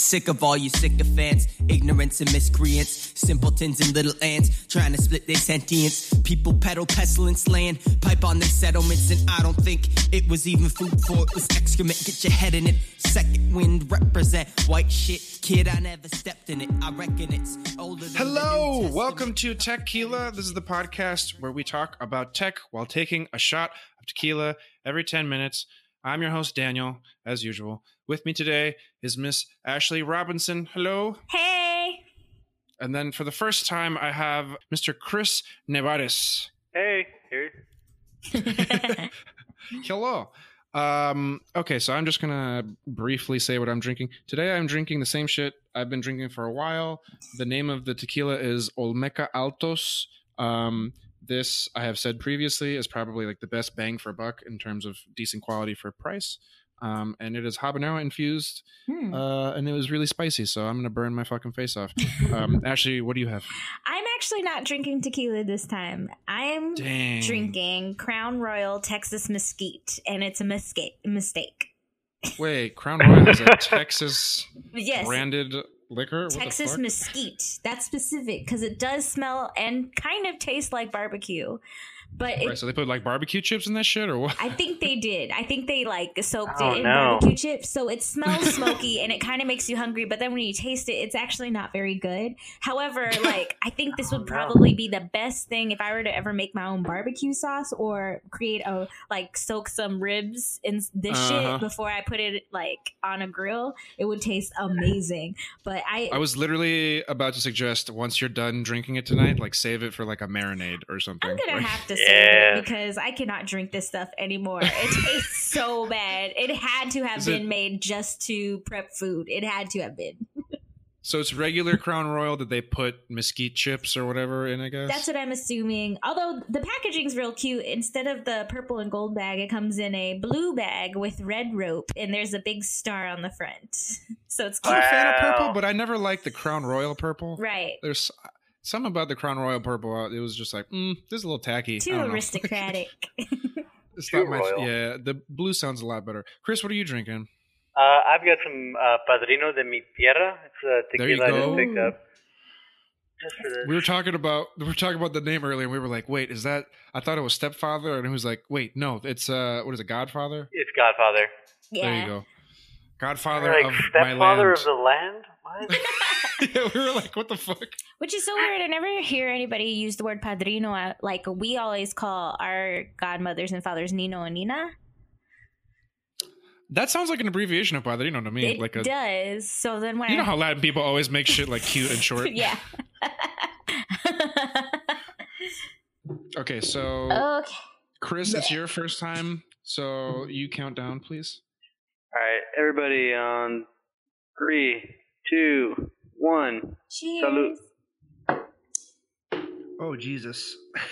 Sick of all you sycophants, ignorance and miscreants, simpletons and little ants, trying to split their sentience. People peddle pestilence land, pipe on their settlements, and I don't think it was even food for it was excrement. Get your head in it. Second wind represent white shit. Kid, I never stepped in it. I reckon it's older than Hello, welcome to Tequila. This is the podcast where we talk about tech while taking a shot of tequila every 10 minutes. I'm your host, Daniel, as usual. With me today is Miss Ashley Robinson. Hello. Hey. And then for the first time, I have Mr. Chris Nevares. Hey. Here. Hello. Okay, so I'm just gonna briefly say what I'm drinking. Today I'm drinking the same shit I've been drinking for a while. The name of the tequila is Olmeca Altos. This, I have said previously, is probably like the best bang for a buck in terms of decent quality for price. And it is habanero infused, and it was really spicy, so I'm gonna burn my fucking face off. Ashley, what do you have? I'm actually not drinking tequila this time. I'm drinking Crown Royal Texas Mesquite, and it's a mistake. Wait, Crown Royal is a Texas branded liquor? Texas Mesquite. That's specific because it does smell and kind of taste like barbecue. But right, so they put like barbecue chips in that shit, or what? I think they did. I think they like soaked it in barbecue chips, so it smells smoky and it kind of makes you hungry. But then when you taste it, it's actually not very good. However, like I think this would probably be the best thing if I were to ever make my own barbecue sauce or create soak some ribs in this shit before I put it like on a grill. It would taste amazing. But I was literally about to suggest once you're done drinking it tonight, like save it for like a marinade or something. I'm gonna have to save it because I cannot drink this stuff anymore. It tastes so bad. It had to have been made just to prep food. It had to have been. So it's regular Crown Royal that they put mesquite chips or whatever in, I guess? That's what I'm assuming. Although the packaging's real cute. Instead of the purple and gold bag, it comes in a blue bag with red rope, and there's a big star on the front. So it's cute. I'm a fan of purple, but I never liked the Crown Royal purple. Right. There's something about the Crown Royal purple. It was just like, this is a little tacky. Too aristocratic. It's not my. Yeah, the blue sounds a lot better. Chris, what are you drinking? I've got some Padrino de mi Tierra. It's a tequila I just picked up. Just for this. We were talking about the name earlier, and we were like, "Wait, is that?" I thought it was Stepfather, and he was like, "Wait, no, it's what is it, Godfather?" It's Godfather. Yeah. There you go. Godfather like, of Stepfather my land. of the land. What? Yeah, we were like, "What the fuck?" Which is so weird. I never hear anybody use the word padrino. Like we always call our godmothers and fathers Nino and Nina. That sounds like an abbreviation of padrino to me. It does. So then when you know how Latin people always make shit like cute and short. Yeah. Okay, so Chris, it's your first time, so you count down, please. All right, everybody on 3, 2, 1. Cheers. Salud. Oh, Jesus.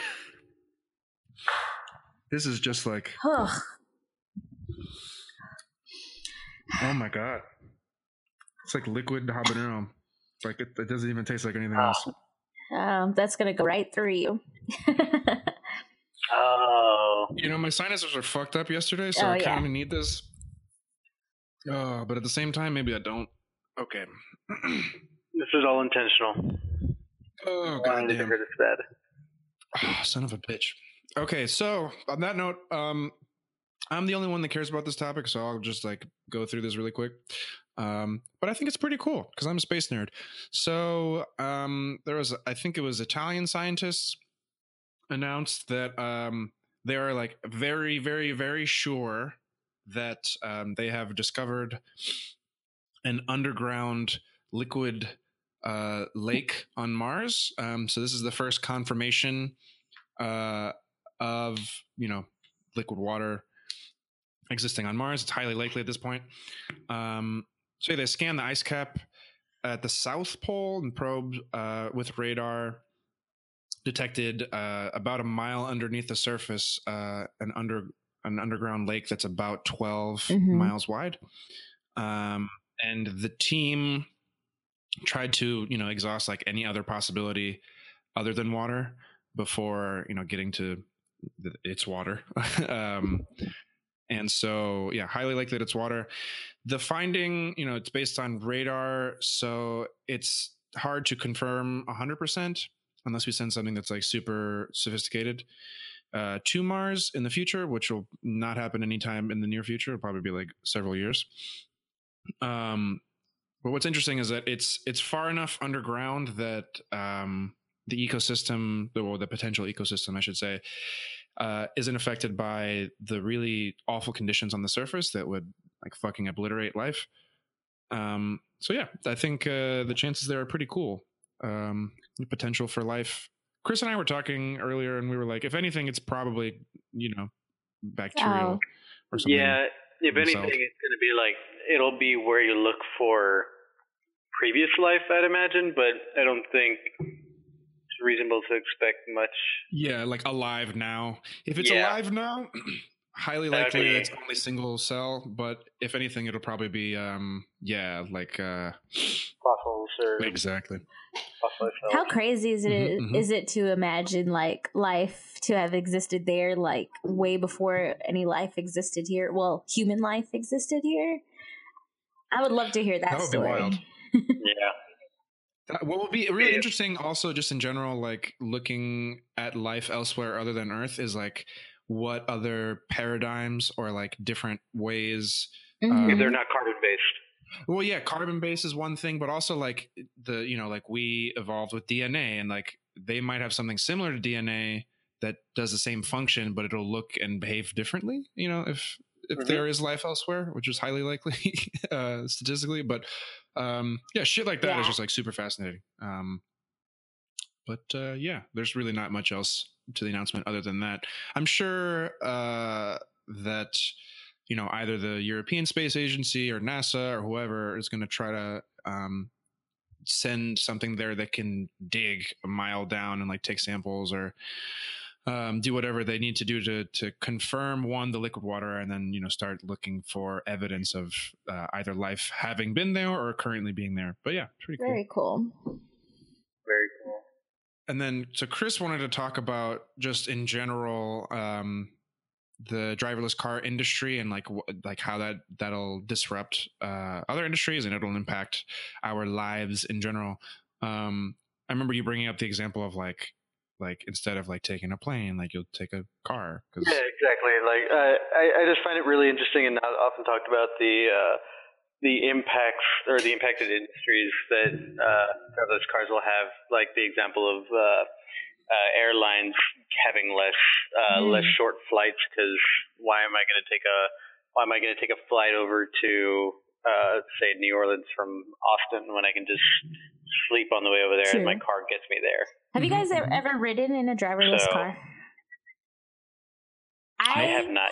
This is just like... Oh, my God. It's like liquid habanero. It's like it doesn't even taste like anything else. That's going to go right through you. Oh. You know, my sinuses were fucked up yesterday, so I kind of need this. But at the same time, maybe I don't. Okay. This is all intentional. Oh, God damn. It's bad. Oh, son of a bitch. Okay, so on that note, I'm the only one that cares about this topic, so I'll just like go through this really quick. But I think it's pretty cool because I'm a space nerd. So I think it was Italian scientists announced that they are like very, very, very sure that they have discovered an underground liquid lake on Mars. So this is the first confirmation of, liquid water existing on Mars. It's highly likely at this point. So they scanned the ice cap at the South Pole and probed with radar, detected about a mile underneath the surface an underground lake that's about 12 miles wide. And the team tried to, exhaust like any other possibility other than water before, getting to its water. And so, yeah, highly likely that it's water. The finding, it's based on radar, so it's hard to confirm 100% unless we send something that's like super sophisticated to Mars in the future, which will not happen anytime in the near future. It'll probably be like several years. But what's interesting is that it's far enough underground that the ecosystem, the potential ecosystem, I should say, isn't affected by the really awful conditions on the surface that would like fucking obliterate life. So yeah, I think the chances there are pretty cool. The potential for life. Chris and I were talking earlier, and we were like, if anything, it's probably bacterial or something. Yeah, if anything, it's going to be like it'll be where you look for previous life, I'd imagine, but I don't think it's reasonable to expect much. Yeah, like alive now. If it's alive now, highly likely it's only single cell, but if anything, it'll probably be like fossils or exactly. How crazy is it? Is it to imagine like life to have existed there, like way before any life existed here? Well, human life existed here. I would love to hear that story. Be wild. Yeah. What would be really interesting, also, just in general, like looking at life elsewhere other than Earth, is like what other paradigms or like different ways. If they're not carbon based. Well, yeah, carbon based is one thing, but also like like we evolved with DNA, and like they might have something similar to DNA that does the same function, but it'll look and behave differently. If there is life elsewhere, which is highly likely statistically, but shit like that is just like super fascinating. But there's really not much else to the announcement other than that. I'm sure that either the European Space Agency or NASA or whoever is going to try to send something there that can dig a mile down and like take samples or do whatever they need to do to confirm the liquid water, and then start looking for evidence of either life having been there or currently being there. But yeah, pretty cool. Very cool. Very cool. And then so Chris wanted to talk about just in general the driverless car industry and like how that'll disrupt other industries and it'll impact our lives in general. I remember you bringing up the example of like instead of like taking a plane, like you'll take a car. Yeah, exactly. Like I just find it really interesting and not often talked about the impacts or the impacted industries that driverless cars will have. Like the example of airlines having less short flights, because why am I going to take a flight over to say New Orleans from Austin when I can just sleep on the way over there and my car gets me there? Have you guys ever ridden in a driverless car? I have not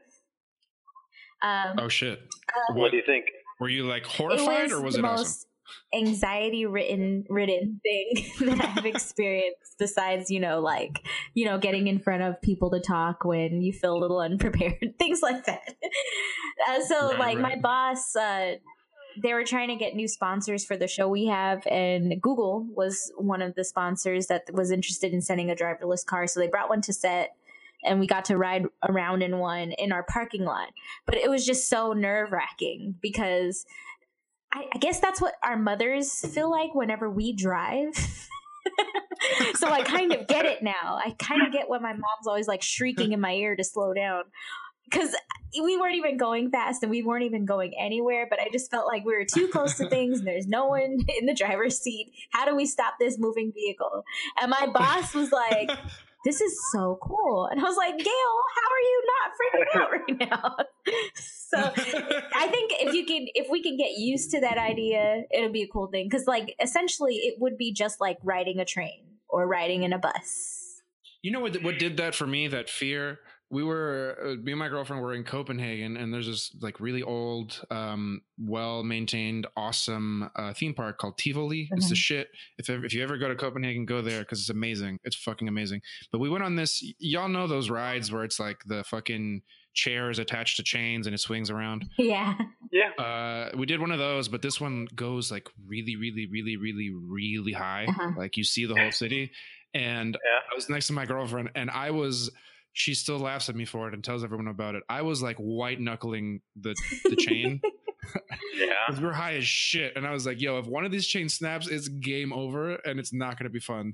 yet. Oh shit! What do you think? Were you like horrified, or was it awesome? Anxiety-ridden thing that I've experienced, besides getting in front of people to talk when you feel a little unprepared, things like that. My boss, they were trying to get new sponsors for the show we have, and Google was one of the sponsors that was interested in sending a driverless car, so they brought one to set. And we got to ride around in one in our parking lot. But it was just so nerve-wracking because I guess that's what our mothers feel like whenever we drive. So I kind of get it now. I kind of get what my mom's always like shrieking in my ear to slow down. Because we weren't even going fast and we weren't even going anywhere. But I just felt like we were too close to things and there's no one in the driver's seat. How do we stop this moving vehicle? And my boss was like... This is so cool. And I was like, Gail, how are you not freaking out right now? So I think if we can get used to that idea, it'll be a cool thing. Because like essentially it would be just like riding a train or riding in a bus. You know what did that for me, that fear? Me and my girlfriend were in Copenhagen, and there's this like really old, well-maintained, awesome theme park called Tivoli. It's the shit. If you ever go to Copenhagen, go there because it's amazing. It's fucking amazing. But we went on this, y'all know those rides where it's like the fucking chairs attached to chains and it swings around. Yeah. We did one of those, but this one goes like really, really, really, really, really high. Like you see the whole city. And I was next to my girlfriend, and I was she still laughs at me for it and tells everyone about it. I was like white knuckling the chain. Yeah. Because we're high as shit. And I was like, yo, if one of these chains snaps, it's game over and it's not going to be fun.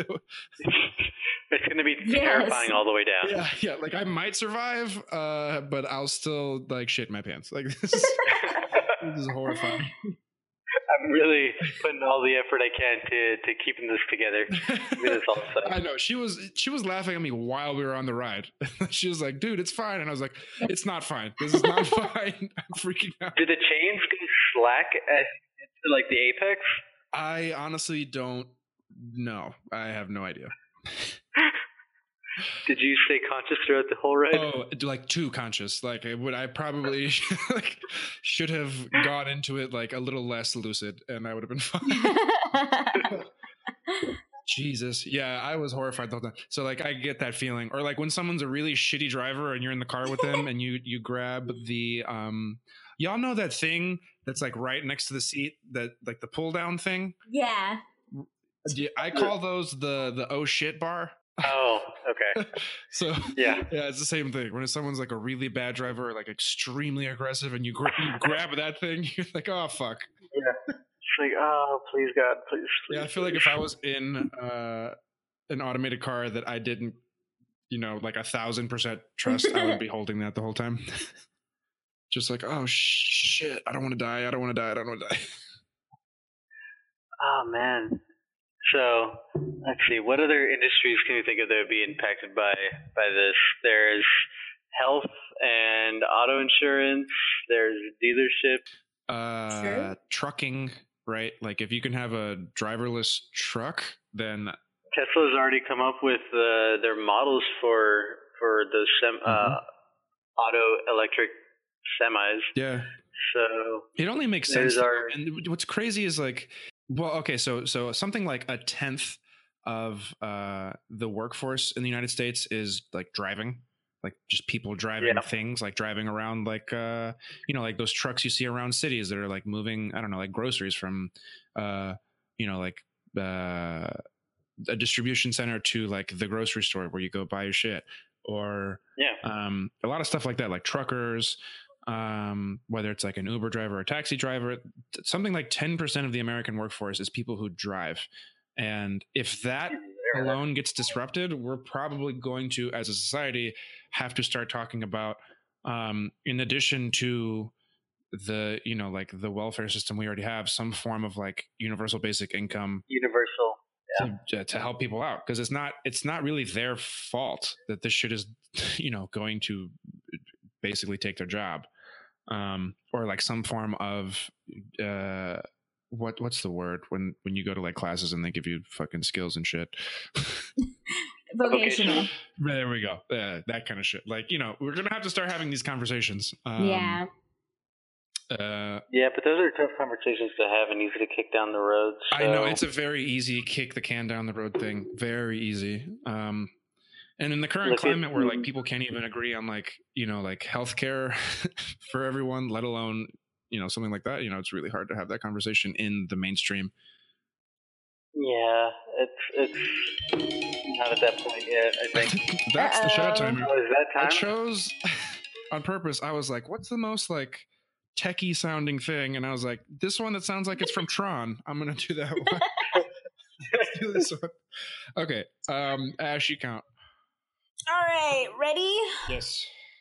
It's going to be terrifying all the way down. Yeah. Like I might survive, but I'll still like shit my pants. Like this is horrifying. I'm really putting all the effort I can to keeping this together. This all I know she was laughing at me while we were on the ride. She was like, "Dude, it's fine," and I was like, "It's not fine. This is not fine." I'm freaking out. Did the chains go slack at like the apex? I honestly don't know. I have no idea. Did you stay conscious throughout the whole ride? Oh, like too conscious. Like I probably like should have gone into it like a little less lucid, and I would have been fine. Jesus, yeah, I was horrified the whole time. So like I get that feeling, or like when someone's a really shitty driver and you're in the car with them, and you grab the y'all know that thing that's like right next to the seat, that like the pull down thing. Yeah. I call those the oh shit bar. Oh, okay. So yeah, it's the same thing. When someone's like a really bad driver, or like extremely aggressive, and you grab that thing, you're like, oh fuck. Yeah, it's like, oh please God, please. Yeah, I feel like if I was in an automated car that I didn't, like 1,000% trust, I would be holding that the whole time. Just like, oh shit, I don't want to die. I don't want to die. I don't want to die. Oh man. So let's see. What other industries can you think of that would be impacted by this? There's health and auto insurance. There's dealership. Sure. Trucking, right? Like if you can have a driverless truck, then Tesla's already come up with their models for those auto electric semis. Yeah. So it only makes sense. And what's crazy is like, well, okay, so something like a tenth of the workforce in the United States is like driving, like just people driving things, like driving around, like like those trucks you see around cities that are like moving, I don't know, like groceries from, like a distribution center to like the grocery store where you go buy your shit, or a lot of stuff like that, like truckers. Whether it's like an Uber driver or a taxi driver, something like 10% of the American workforce is people who drive. And if that alone gets disrupted, we're probably going to, as a society, have to start talking about, in addition to the, like the welfare system we already have, some form of like universal basic income. To help people out. Because it's not really their fault that this shit is, going to basically take their job. Or like some form of what's the word when you go to like classes and they give you fucking skills and shit. Vocational. There we go. That kind of shit. Like, we're gonna have to start having these conversations. Yeah, but those are tough conversations to have and easy to kick down the road. So. I know it's a very easy kick the can down the road thing. Very easy. And in the current climate where like people can't even agree on like, like healthcare for everyone, let alone, something like that, it's really hard to have that conversation in the mainstream. Yeah, it's not at that point yet, I think. That's the shout timer. Oh, is that time? I chose on purpose. I was like, what's the most like techie sounding thing? And I was like, this one that sounds like it's from Tron. I'm going to do that one. Let's do this one. Okay. Ash, you count. All right, ready? Yes.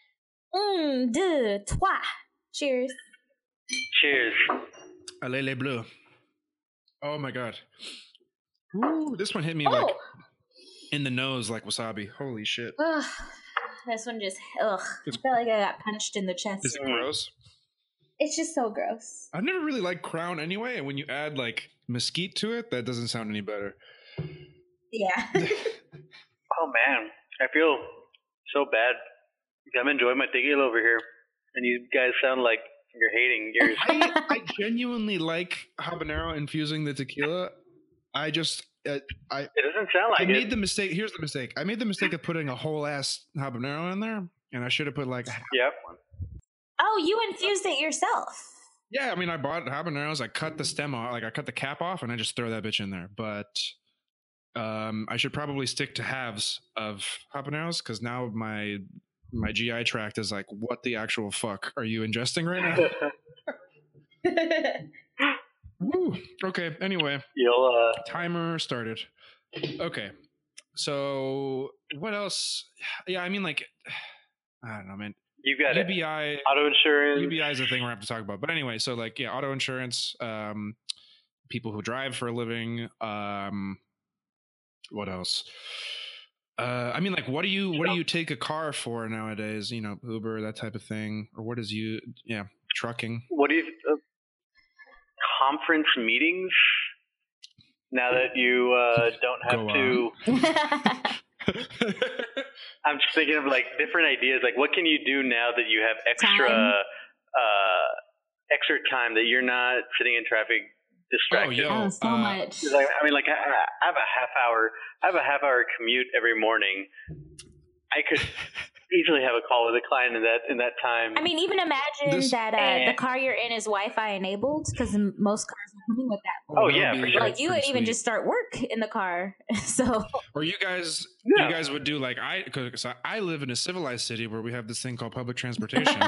1, 2, 3. Cheers. Cheers. Allez les bleus. Oh my god. Ooh, this one hit me like in the nose like wasabi. Holy shit. Ugh, this one just, I feel like I got punched in the chest. Is it gross? It's just so gross. I've never really liked Crown anyway, and when you add like mesquite to it, that doesn't sound any better. Yeah. Oh man. I feel so bad. I'm enjoying my tequila over here, and you guys sound like you're hating yours. I genuinely like habanero infusing the tequila. I just, it doesn't sound like I made the mistake. Here's the mistake. I made the mistake of putting a whole ass habanero in there, and I should have put like one. Oh, you infused it yourself. Yeah, I mean, I bought habaneros. I cut the stem off, like I cut the cap off, and I just throw that bitch in there. But I should probably stick to halves of habaneros because now my GI tract is like, what the actual fuck are you ingesting right now? Woo. Okay. Anyway, timer started. Okay. So what else? Yeah, I mean, like, I don't know, man. You got UBI, auto insurance. UBI is a thing we're going to have to talk about. But anyway, so like, yeah, auto insurance, people who drive for a living. What else? I mean, like, what do you take a car for nowadays? You know, Uber, that type of thing, or what is trucking? What do you conference meetings? Now that you don't have to. I'm just thinking of like different ideas. Like, what can you do now that you have extra time that you're not sitting in traffic distracted? So much. Like, I mean, like I have a half hour commute every morning. I could easily have a call with a client in that time. I mean, even imagine that the car you're in is Wi-Fi enabled, because most cars are coming with that. Oh yeah, for sure. Like you would even just start work in the car. So, or you guys would do like because I live in a civilized city where we have this thing called public transportation.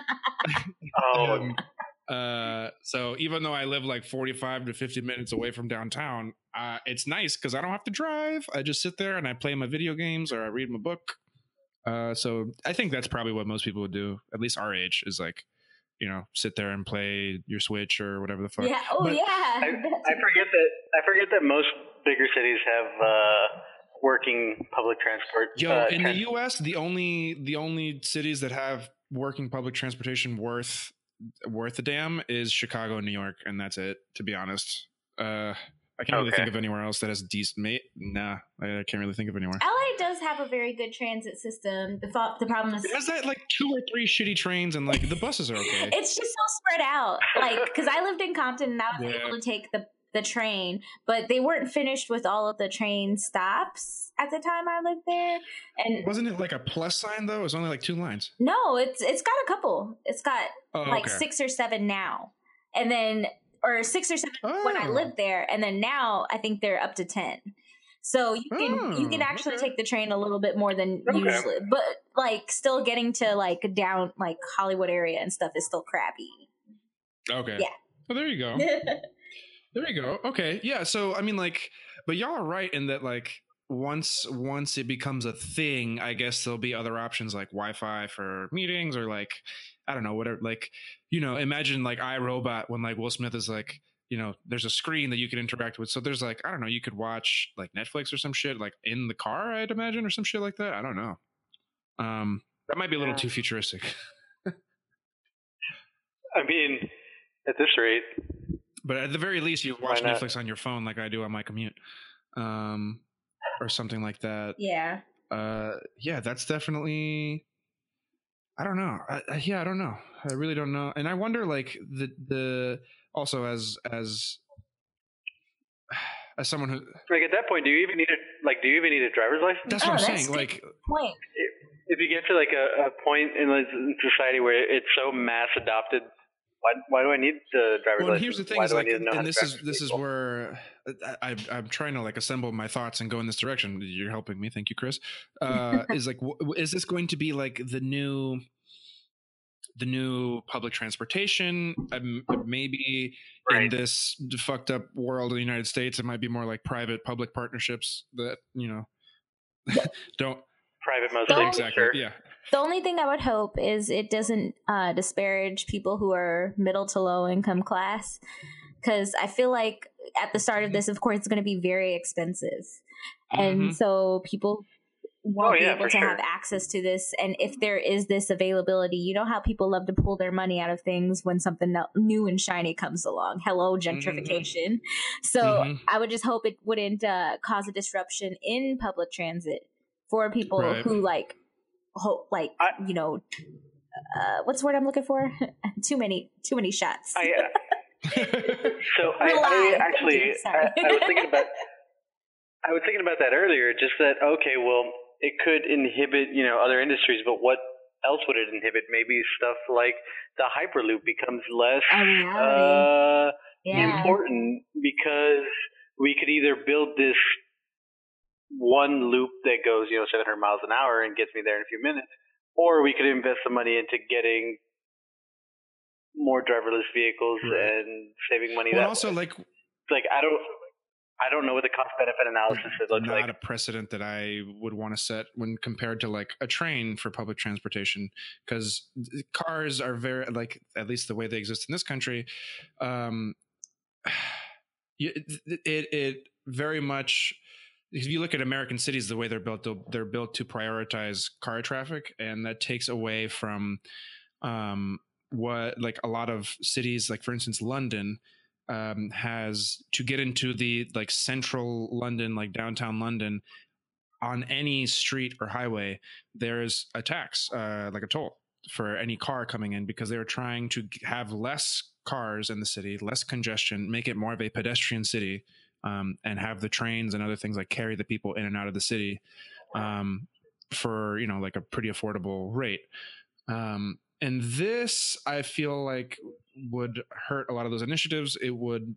So even though I live like 45 to 50 minutes away from downtown, it's nice because I don't have to drive. I just sit there and I play my video games or I read my book. So I think that's probably what most people would do, at least our age, is like, you know, sit there and play your Switch or whatever the fuck. Yeah. Oh, yeah. I forget that most bigger cities have working public transport. In the U.S., the only cities that have working public transportation worth a damn is Chicago and New York, and that's it. To be honest, I can't really think of anywhere else that has decent. Nah, I can't really think of anywhere. LA does have a very good transit system. The problem is it has that like 2 or 3 shitty trains, and like the buses are okay. It's just so spread out. Like, because I lived in Compton and I was able to take the train, but they weren't finished with all of the train stops at the time I lived there. And wasn't it like a plus sign though? It was only like 2 lines. No, it's got a couple. It's got 6 or 7 now, and then. Or 6 or 7 when I lived there, and then now I think they're up to 10. So you can actually take the train a little bit more than usually, but like still getting to like down like Hollywood area and stuff is still crappy. Okay. Yeah. Well, there you go. There you go. Okay. Yeah. So I mean, like, but y'all are right in that like once it becomes a thing, I guess there'll be other options like Wi-Fi for meetings or like. I don't know, whatever, like, you know, imagine like iRobot when like Will Smith is like, you know, there's a screen that you can interact with. So there's like, I don't know, you could watch like Netflix or some shit like in the car, I'd imagine, or some shit like that. I don't know. That might be a little too futuristic. I mean, at this rate. But at the very least, you watch Netflix on your phone like I do on my commute. Or something like that. Yeah. Yeah, that's definitely... I don't know. I don't know. I really don't know. And I wonder, like, the also as someone who like at that point, do you even need a driver's license? That's what I'm saying. Like, point. If you get to like a point in society where it's so mass adopted, why do I need the driver's license? Here's the thing, is like, and this is where I'm trying to like assemble my thoughts and go in this direction. You're helping me, thank you, Chris. Is like, is this going to be like the new public transportation? Maybe in this fucked up world of the United States, it might be more like private public partnerships that, you know, don't. Private mostly. Exactly. Sure. Yeah. The only thing I would hope is it doesn't disparage people who are middle to low income class, because I feel like at the start of this, of course, it's going to be very expensive, and so people won't be able to have access to this. And if there is this availability, you know how people love to pull their money out of things when something new and shiny comes along. Hello, gentrification. So I would just hope it wouldn't cause a disruption in public transit for people who like you know, what's the word I'm looking for? too many shots. So I actually I was thinking about that earlier. Just that, okay, well, it could inhibit, you know, other industries, but what else would it inhibit? Maybe stuff like the Hyperloop becomes less important because we could either build this one loop that goes 700 miles an hour and gets me there in a few minutes, or we could invest the money into getting more driverless vehicles and saving money. Well, also way. Like I don't know what the cost benefit analysis looks like. Not a precedent that I would want to set when compared to like a train for public transportation, because cars are very, like, at least the way they exist in this country, it very much, if you look at American cities, the way they're built to prioritize car traffic, and that takes away from what, like, a lot of cities, like for instance London, has, to get into the like central London, like downtown London, on any street or highway, there's a tax, like a toll for any car coming in, because they were trying to have less cars in the city, less congestion, make it more of a pedestrian city, and have the trains and other things like carry the people in and out of the city for, like a pretty affordable rate. And this, I feel like, would hurt a lot of those initiatives. It would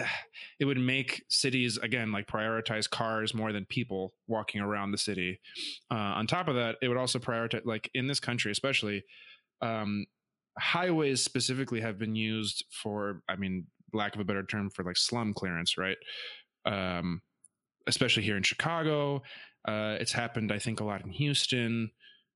make cities, again, like, prioritize cars more than people walking around the city. On top of that, it would also prioritize, like in this country especially, highways specifically have been used for, I mean, lack of a better term, for like slum clearance, right? Especially here in Chicago. It's happened, I think, a lot in Houston,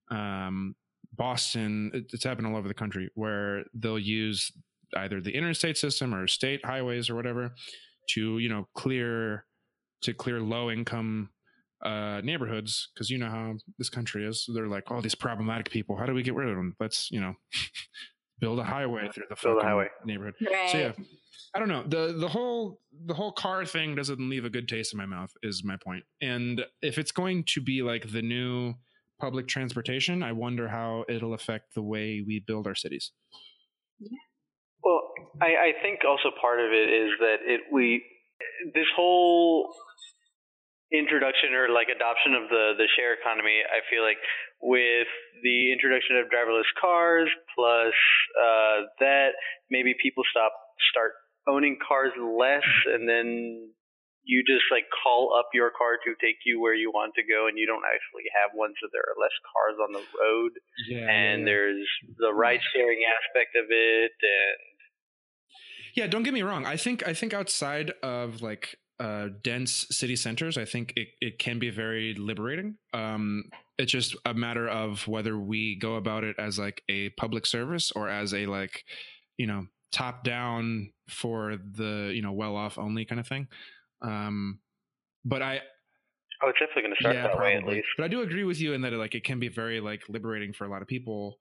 Boston. It's happened all over the country, where they'll use either the interstate system or state highways or whatever to, clear low income neighborhoods, because you know how this country is. They're like, oh, these problematic people, how do we get rid of them? Let's build a highway through the fucking neighborhood. Right. So yeah, I don't know, the whole car thing doesn't leave a good taste in my mouth, is my point. And if it's going to be like the new public transportation, I wonder how it'll affect the way we build our cities. Yeah. Well, I think also part of it is that this whole introduction or like adoption of the share economy, I feel like with the introduction of driverless cars plus that, maybe people start owning cars less, and then you just like call up your car to take you where you want to go, and you don't actually have one, so there are less cars on the road. There's the ride sharing aspect of it. And yeah, don't get me wrong, I think outside of like dense city centers, I think it can be very liberating. It's just a matter of whether we go about it as like a public service or as a, like, top down for the well off only kind of thing. But it's definitely going to start that way, at least. But I do agree with you in that it can be very like liberating for a lot of people.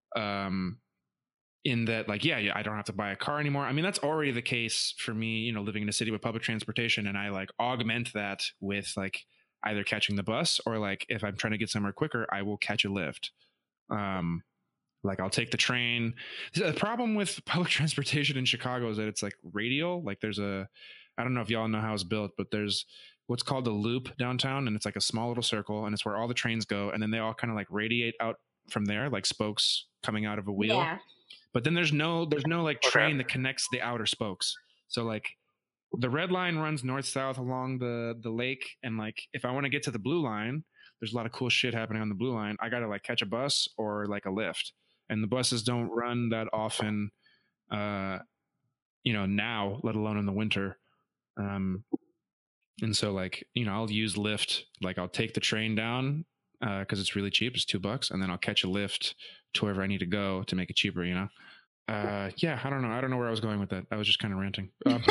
In that, like, I don't have to buy a car anymore. I mean, that's already the case for me, living in a city with public transportation, and I like augment that with like either catching the bus, or like if I'm trying to get somewhere quicker, I will catch a Lyft. Like I'll take the train. The problem with public transportation in Chicago is that it's like radial. Like I don't know if y'all know how it's built, but there's what's called a loop downtown, and it's like a small little circle, and it's where all the trains go, and then they all kind of like radiate out from there, like spokes coming out of a wheel. Yeah. But then there's no like train that connects the outer spokes. So like the red line runs north-south along the lake, and like if I want to get to the blue line, there's a lot of cool shit happening on the blue line. I gotta like catch a bus or like a Lyft, and the buses don't run that often, now, let alone in the winter. And so like I'll use Lyft. Like I'll take the train down because it's really cheap. It's $2, and then I'll catch a Lyft to wherever I need to go to make it cheaper. I don't know. I don't know where I was going with that. I was just kind of ranting.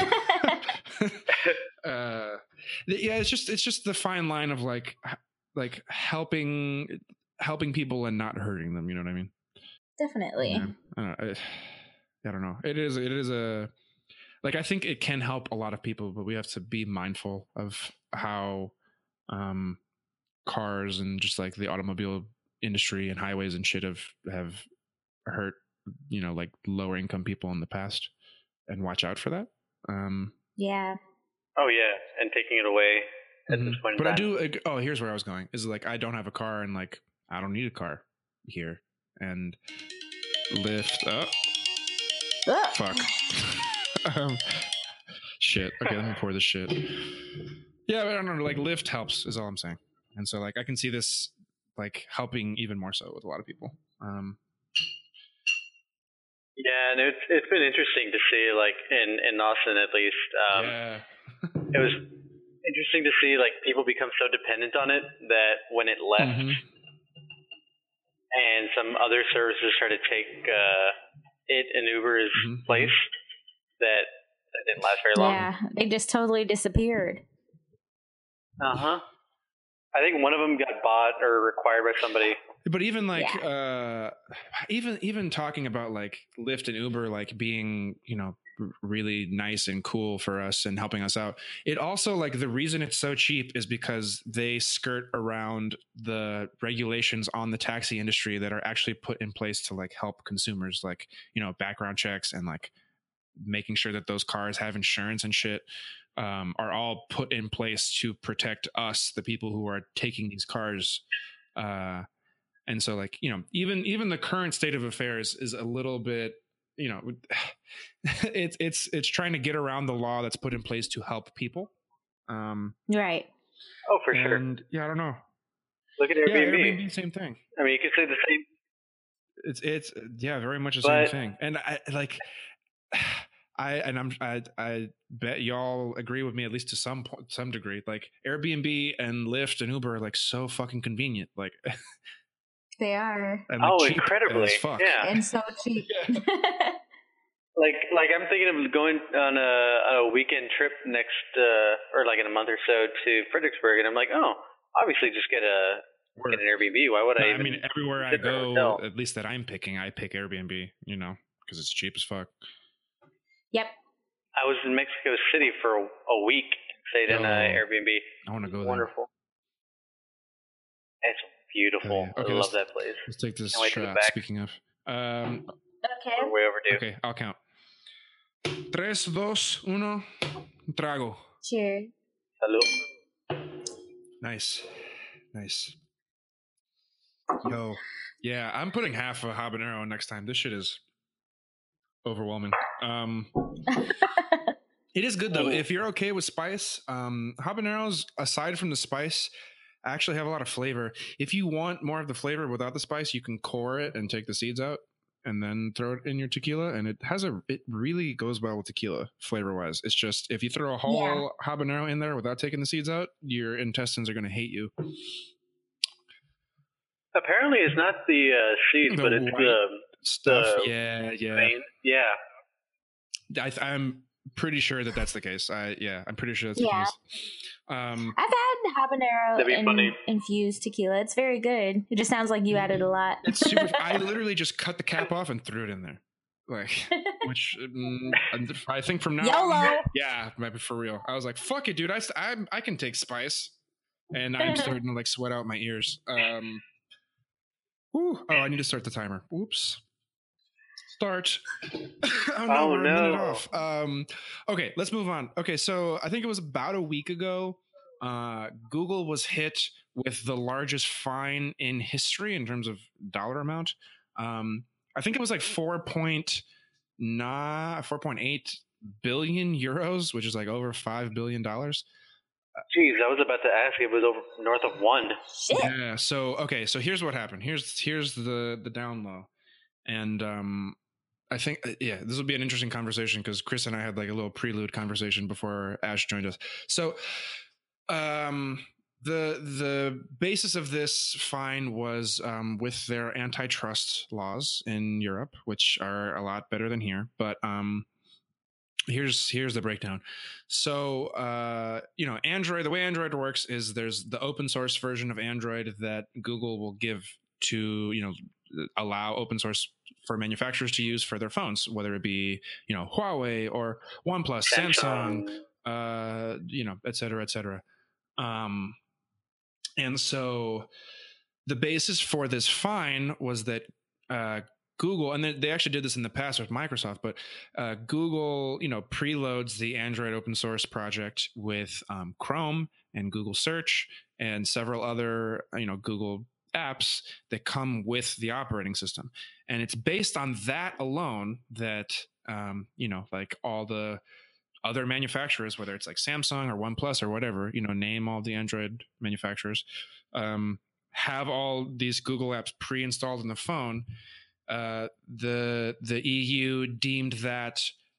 It's just the fine line of like helping people and not hurting them. You know what I mean? Definitely. Yeah. I don't know. It is a, like, I think it can help a lot of people, but we have to be mindful of how cars and just like the automobile industry and highways and shit have hurt, like lower income people in the past, and watch out for that. Yeah. Oh yeah. And taking it away at this point. But I do. Here's where I was going. Is like I don't have a car, and like I don't need a car here. And Lyft up. Fuck. Shit. Okay, let me pour this shit. Yeah, but I don't know. Like Lyft helps is all I'm saying, and so like I can see this like helping even more so with a lot of people. Yeah, and it's been interesting to see, like in Austin at least. Yeah. It was interesting to see like people become so dependent on it that when it left, and some other services try to take it and Uber's place, that didn't last very long. Yeah, they just totally disappeared. I think one of them got bought or acquired by somebody. But even like even talking about like Lyft and Uber like being, you know, really nice and cool for us and helping us out, it also like the reason it's so cheap is because they skirt around the regulations on the taxi industry that are actually put in place to like help consumers, like, you know, background checks and like making sure that those cars have insurance and shit. Are all put in place to protect us, the people who are taking these cars. And so like, you know, even the current state of affairs is a little bit, you know, it's trying to get around the law that's put in place to help people. Right. Oh, for sure. And yeah, I don't know. Look at Airbnb. Yeah, Airbnb, same thing. I mean, you could say the same. It's yeah, very much the same thing. And I like, I bet y'all agree with me at least to some degree. Like Airbnb and Lyft and Uber are like so fucking convenient. Like they are. And like incredibly. Yeah, and so cheap. like I'm thinking of going on a weekend trip next or like in a month or so to Fredericksburg, and I'm like, oh, obviously just get an Airbnb. Why would I? I mean, everywhere I go, at least that I'm picking, I pick Airbnb. You know, because it's cheap as fuck. Yep. I was in Mexico City for a week, stayed in an Airbnb. I want to go there. Wonderful. It's beautiful. Okay, I love that place. Let's take this shot. Speaking of. Okay. We're way overdue. Okay, I'll count. 3, 2, 1. Trago. Cheers. Salud. Nice. Yo. Yeah, I'm putting half a habanero next time. This shit is overwhelming. It is good though. If you're okay with spice, habaneros, aside from the spice, actually have a lot of flavor. If you want more of the flavor without the spice, you can core it and take the seeds out and then throw it in your tequila, and it really goes well with tequila flavor wise. It's just if you throw a whole habanero in there without taking the seeds out, your intestines are going to hate you. Apparently it's not the seeds, but it's the stuff. Yeah. I'm pretty sure that's the case. I'm pretty sure that's the case. I've had habanero infused tequila. It's very good. It just sounds like you added a lot. It's super. I literally just cut the cap off and threw it in there, like, which I think from now YOLO. Yeah, maybe for real. I was like, fuck it, dude. I can take spice, and I'm starting to like sweat out my ears. I need to start the timer. Oops. Start. Oh no. Off. Okay, let's move on. Okay, so I think it was about a week ago, Google was hit with the largest fine in history in terms of dollar amount. I think it was like 4.8 billion euros, which is like over $5 billion. Jeez, I was about to ask if it was over north of 1. Shit. Yeah. So here's what happened. Here's the down low, and I think this will be an interesting conversation because Chris and I had like a little prelude conversation before Ash joined us. So, the basis of this fine was with their antitrust laws in Europe, which are a lot better than here, but here's the breakdown. So Android, the way Android works is there's the open source version of Android that Google will give to allow open source for manufacturers to use for their phones, whether it be Huawei or OnePlus, Samsung, et cetera. And so the basis for this fine was that Google, and they actually did this in the past with Microsoft, but Google, preloads the Android open source project with Chrome and Google Search and several other, Google apps that come with the operating system. And it's based on that alone that, like all the other manufacturers, whether it's like Samsung or OnePlus or whatever, name all the Android manufacturers, have all these Google apps pre-installed in the phone. The EU deemed that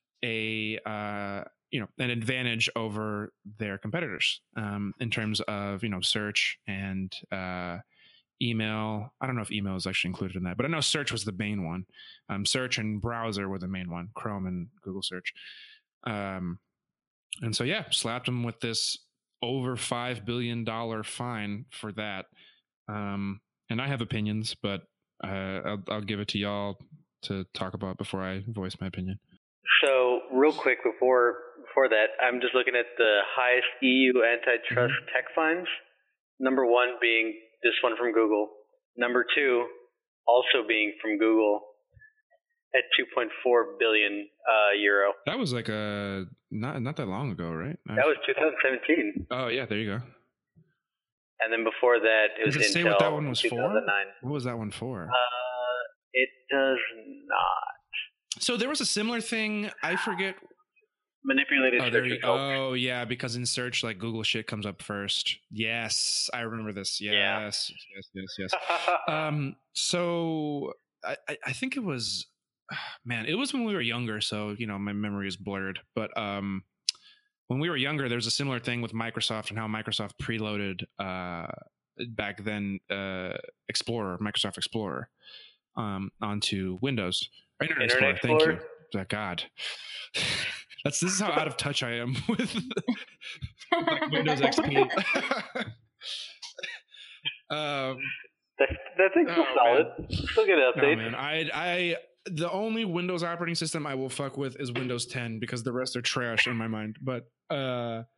an advantage over their competitors in terms of search and email. I don't know if email is actually included in that, but I know search was the main one. Search and browser were the main one, Chrome and Google search. And so slapped them with this over $5 billion fine for that. And I have opinions, but I'll give it to y'all to talk about before I voice my opinion. So real quick before that, I'm just looking at the highest EU antitrust tech fines. Number 1 being this one from Google. Number 2 also being from Google at 2.4 billion euro. That was like not that long ago, right? That was 2017. Oh yeah, there you go. And then before that, it was Intel. Does it say what that one was 2009. For? What was that one for? It does not. So there was a similar thing. I forget. Manipulated search results. Oh yeah, because in search, like Google shit comes up first. Yes, I remember this. Yes. So I think it was, man, it was when we were younger. So my memory is blurred. But when we were younger, there was a similar thing with Microsoft and how Microsoft preloaded back then Microsoft Explorer onto Windows. Internet Explorer. Thank you. God. This is how out of touch I am with like Windows XP. That thing's still solid. Still get updates. Man, I the only Windows operating system I will fuck with is Windows 10 because the rest are trash in my mind. But Windows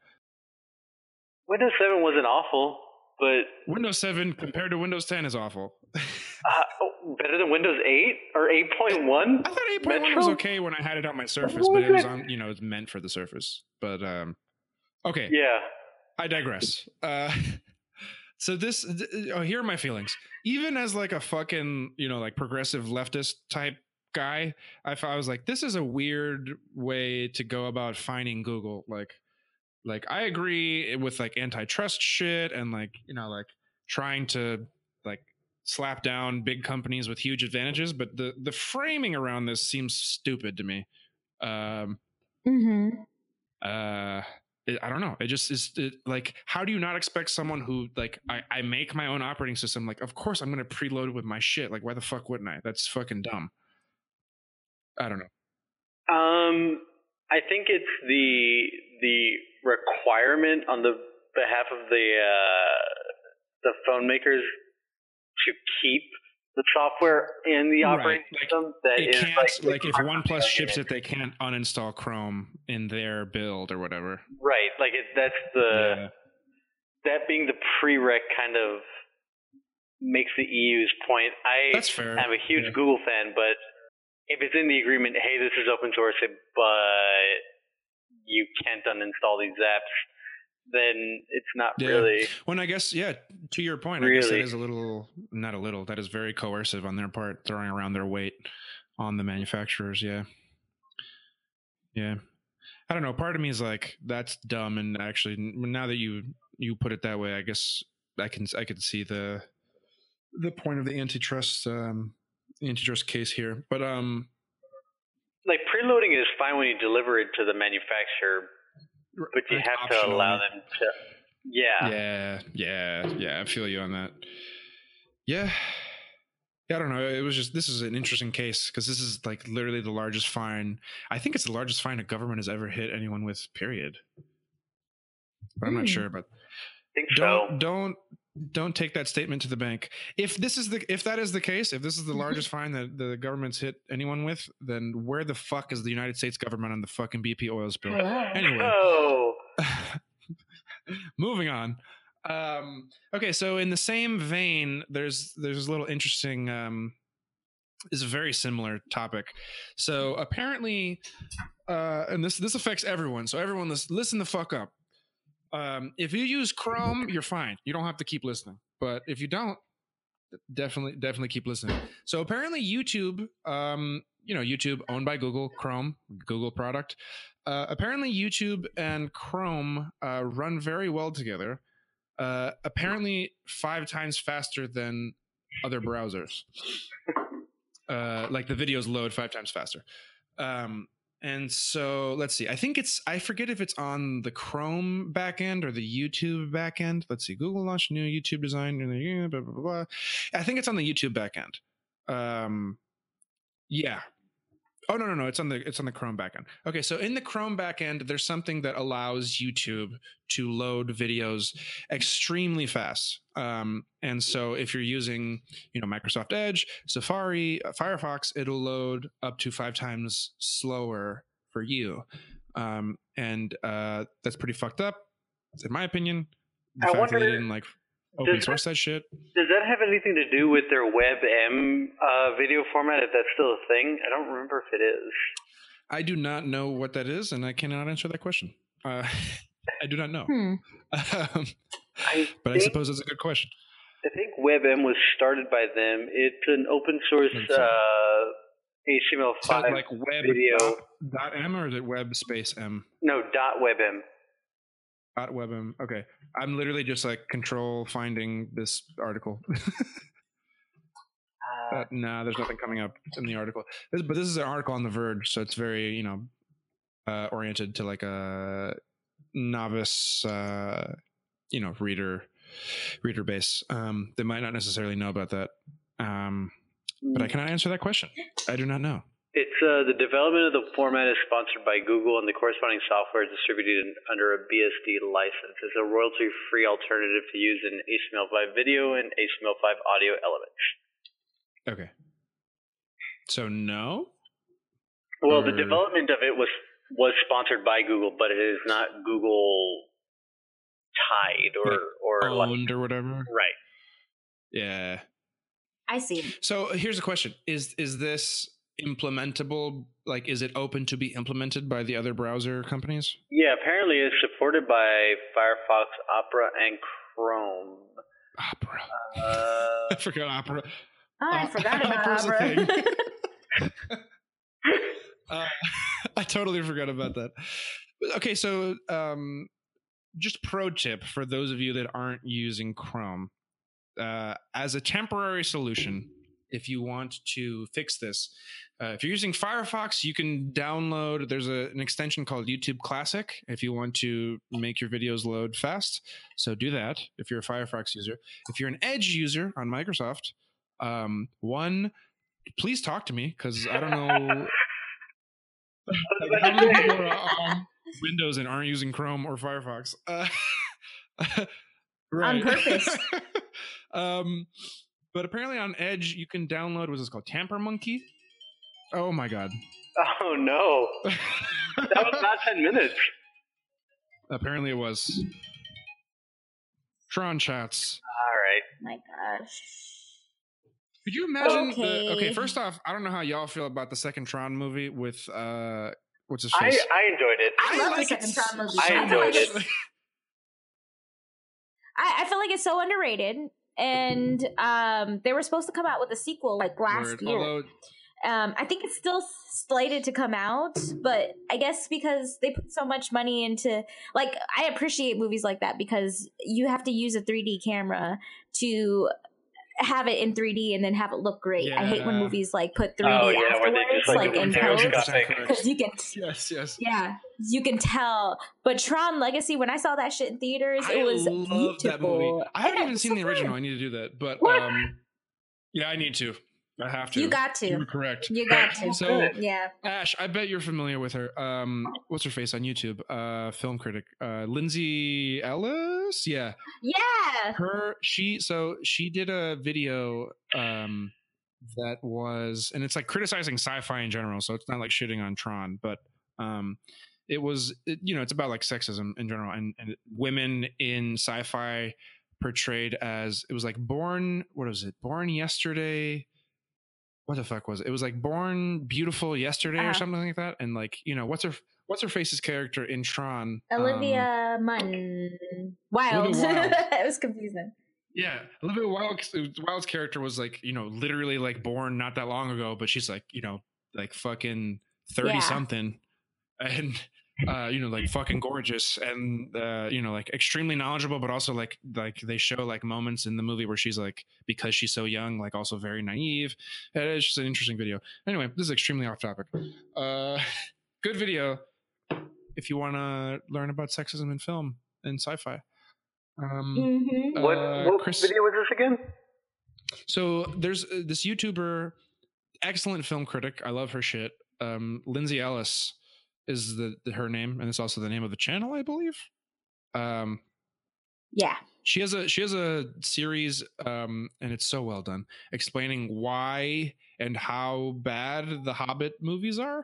7 wasn't awful, but Windows 7 compared to Windows 10 is awful. Better than Windows 8 or 8.1? I thought 8.1 was okay when I had it on my Surface, but it was on, it's meant for the Surface. But okay. Yeah. I digress. So here are my feelings. Even as like a fucking, like progressive leftist type guy, I was like, this is a weird way to go about fining Google. Like I agree with like antitrust shit and like, like trying to like slap down big companies with huge advantages, but the framing around this seems stupid to me. I don't know. It just is like, how do you not expect someone who like, I make my own operating system. Like, of course I'm going to preload it with my shit. Like, why the fuck wouldn't I? That's fucking dumb. I don't know. I think it's the requirement on the behalf of the phone makers to keep the software in the operating system. That it is like if OnePlus ships it, they can't uninstall Chrome in their build or whatever. Right. Like that being the prereq kind of makes the EU's point. That's fair. I'm a huge Google fan, but if it's in the agreement, hey, this is open source, but you can't uninstall these apps, then it's not really. When I guess, to your point, really. I guess that is that is very coercive on their part, throwing around their weight on the manufacturers. Yeah. I don't know. Part of me is like, that's dumb. And actually, now that you put it that way, I guess I can see the point of the antitrust case here. But like preloading is fine when you deliver it to the manufacturer. But you have to allow them to. Yeah. I feel you on that. Yeah. I don't know. This is an interesting case because this is like literally the largest fine. I think it's the largest fine a government has ever hit anyone with, period. But I'm not sure. But I think so. Don't take that statement to the bank. If that is the case, if this is the largest fine that the government's hit anyone with, then where the fuck is the United States government on the fucking BP oil spill? Anyway, moving on. Okay, so in the same vein, there's a little interesting. Is a very similar topic. So apparently, and this affects everyone. So everyone, listen the fuck up. If you use Chrome, you're fine. You don't have to keep listening. But if you don't, definitely keep listening. So apparently YouTube, YouTube owned by Google, Chrome, Google product. Apparently YouTube and Chrome run very well together. Apparently 5 times faster than other browsers. Like the videos load 5 times faster. And so let's see. I forget if it's on the Chrome backend or the YouTube backend. Let's see. Google launched new YouTube design. Blah, blah, blah. I think it's on the YouTube backend. Yeah. Oh no. It's on the Chrome backend. Okay, so in the Chrome backend, there's something that allows YouTube to load videos extremely fast. And so if you're using, Microsoft Edge, Safari, Firefox, it'll load up to 5 times slower for you. And that's pretty fucked up, in my opinion. The fact that they didn't open source that shit. Does that have anything to do with their WebM video format, if that's still a thing? I don't remember if it is. I do not know what that is, and I cannot answer that question. I do not know. But I suppose it's a good question. I think WebM was started by them. It's an open source HTML5 so like web video. .m or is it web space m? No, .webm. .webm. Okay, I'm literally just control finding this article. Nah, there's nothing coming up in the article. But this is an article on The Verge, so it's very oriented to a novice reader base. They might not necessarily know about that. But I cannot answer that question. I do not know. It's the development of the format is sponsored by Google, and the corresponding software is distributed under a BSD license. It's a royalty-free alternative to use in HTML5 video and HTML5 audio elements. Okay. So no? Well, the development of it was sponsored by Google, but it is not Google tied or owned or whatever. Right. Yeah. I see. So here's a question: Is this implementable? Is it open to be implemented by the other browser companies? Yeah, apparently it's supported by Firefox, Opera, and Chrome. Opera. I forgot Opera. Oh, I forgot about Opera. I totally forgot about that. Okay, so just pro tip for those of you that aren't using Chrome. As a temporary solution, if you want to fix this, if you're using Firefox, you can download, there's an extension called YouTube Classic if you want to make your videos load fast. So do that if you're a Firefox user. If you're an Edge user on Microsoft, please talk to me, because I don't know how many people are on Windows and aren't using Chrome or Firefox. Right. On purpose. But apparently on Edge you can download what's this called? Tamper Monkey? Oh my god. Oh no. That was not 10 minutes. Apparently it was. Tron chats. All right. My gosh. Could you imagine Okay, first off, I don't know how y'all feel about the second Tron movie with what's his face? I enjoyed it. I love the second Tron movie. I enjoyed it. I feel like it's so underrated, and they were supposed to come out with a sequel last year. Although, I think it's still slated to come out, but I guess because they put so much money into I appreciate movies like that because you have to use a 3D camera to have it in 3D and then have it look great. Yeah. I hate when movies put 3D afterwards, in post, because you can. Yes. Yeah, you can tell. But Tron Legacy, when I saw that shit in theaters, it was beautiful. That movie. I haven't even seen the original. I need to do that, but yeah, I need to. I have to. You got to. You're correct. You got to. So, yeah. Ash, I bet you're familiar with her. What's her face on YouTube? Film critic. Lindsay Ellis? Yeah. Yeah. She did a video that was, and it's criticizing sci-fi in general, so it's not shitting on Tron, but it was, it's about sexism in general and women in sci-fi portrayed as, it was Born Yesterday. What the fuck was it? It was Born Beautiful Yesterday or something like that. And what's her face's character in Tron? Olivia Munn. Wild. It was confusing. Yeah, Olivia Wilde's character was like, literally like born not that long ago, but she's like, like fucking 30 something, and like fucking gorgeous, and like extremely knowledgeable, but also like they show like moments in the movie where she's like, because she's so young, like also very naive. And it's just an interesting video. Anyway, this is extremely off topic. Good video if you want to learn about sexism in film and sci-fi. What Chris, video was this again? So there's this YouTuber, excellent film critic. I love her shit. Lindsay Ellis is her name, and it's also the name of the channel, I believe. Yeah. She has a series, and it's so well done, explaining why and how bad the Hobbit movies are.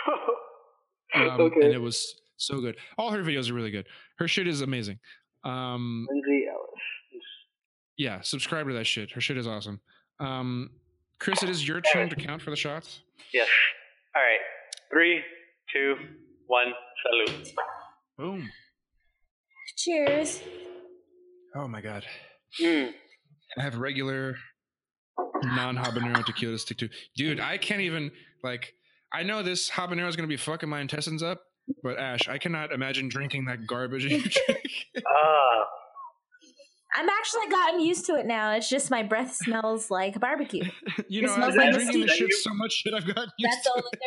Okay. And it was so good. All her videos are really good. Her shit is amazing. Lindsay Ellis. Yeah, subscribe to that shit. Her shit is awesome. Chris, it is your turn to count for the shots. Yes. All right. 3, 2, 1. Salute. Boom. Cheers. Oh my god. I have regular non-habanero tequila to stick to. Dude, I can't even, like, I know this habanero is going to be fucking my intestines up, but Ash, I cannot imagine drinking that garbage you drink. I'm actually gotten used to it now. It's just my breath smells like barbecue. I've been drinking this shit so much shit, I've gotten used to it.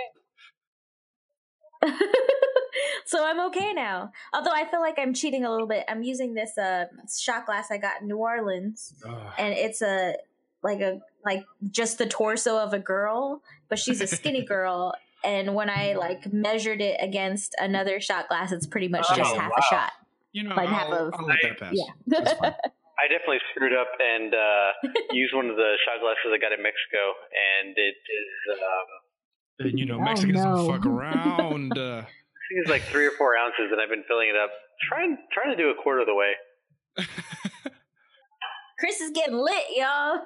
So I'm okay now. Although I feel like I'm cheating a little bit. I'm using this shot glass I got in New Orleans, and it's like just the torso of a girl, but she's a skinny girl. And when I like measured it against another shot glass, it's pretty much just half a shot. Like I'll let that pass. Yeah. That's fine. I definitely screwed up and used one of the shot glasses I got in Mexico, and it is. And Mexicans don't fuck around. I think it's like 3 or 4 ounces, and I've been filling it up, trying to do a quarter of the way. Chris is getting lit, y'all.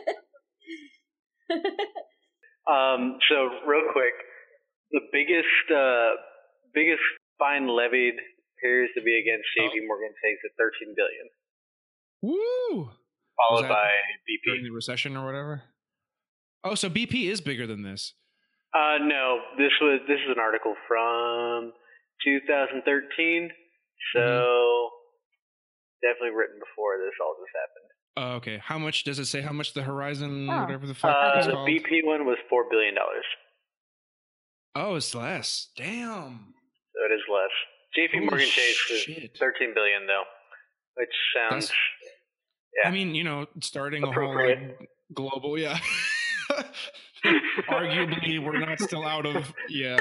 So real quick, the biggest fine levied appears to be against JP Morgan Chase at $13 billion. Woo! Followed by BP during the recession or whatever. Oh, so BP is bigger than this. No, this is an article from 2013, so definitely written before this all just happened. Oh, okay. How much does it say? How much the Horizon, whatever the fuck it's the called? BP one was $4 billion. Oh, it's less. Damn. So it is less. JP Morgan Chase is $13 billion though, which sounds. Yeah. I mean, starting a whole global, yeah. Arguably, we're not still out of, yeah.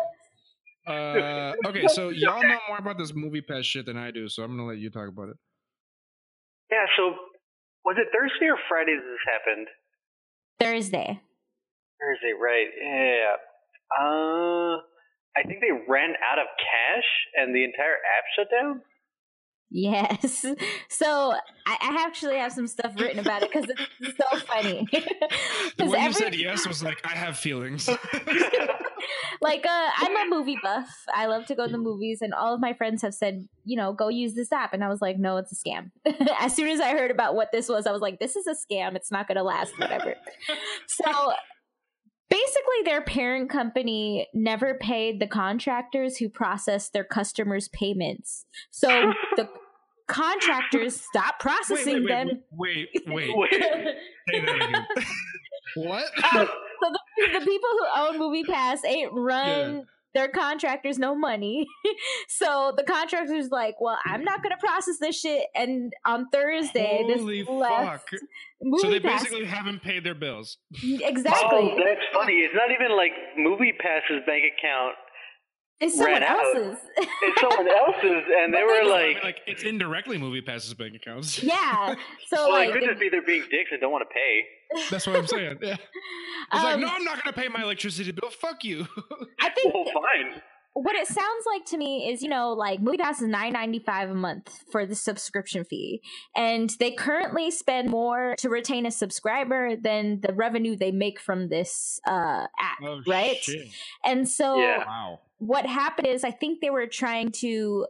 Okay, so y'all know more about this Movie Pass shit than I do, so I'm gonna let you talk about it. Yeah, so was it Thursday or Friday that this happened? Thursday, right? Yeah. I think they ran out of cash and the entire app shut down. Yes. So I actually have some stuff written about it because it's so funny. The one you said yes was like, I have feelings. Like, I'm a movie buff. I love to go to the movies, and all of my friends have said, go use this app. And I was like, no, it's a scam. As soon as I heard about what this was, I was like, this is a scam. It's not going to last, whatever. So basically, their parent company never paid the contractors who processed their customers' payments. So the contractors stopped processing them. Wait. Say that again. What? So the people who own MoviePass ain't run their contractors no money. So the contractor's like, well, I'm not going to process this shit. And on Thursday, holy fuck. So they basically haven't paid their bills. Exactly. Oh, that's funny. It's not even like MoviePass's bank account. It's someone else's. It's someone else's, and they were like, it's indirectly MoviePass's bank accounts. Yeah. So well, it could just be they're being dicks and don't want to pay. That's what I'm saying. Yeah. It's like, no, I'm not going to pay my electricity bill. Fuck you. I think. Well, fine. What it sounds like to me is, like MoviePass is $9.95 a month for the subscription fee, and they currently spend more to retain a subscriber than the revenue they make from this app, right? Shit. And so, wow. What happened is, I think they were trying to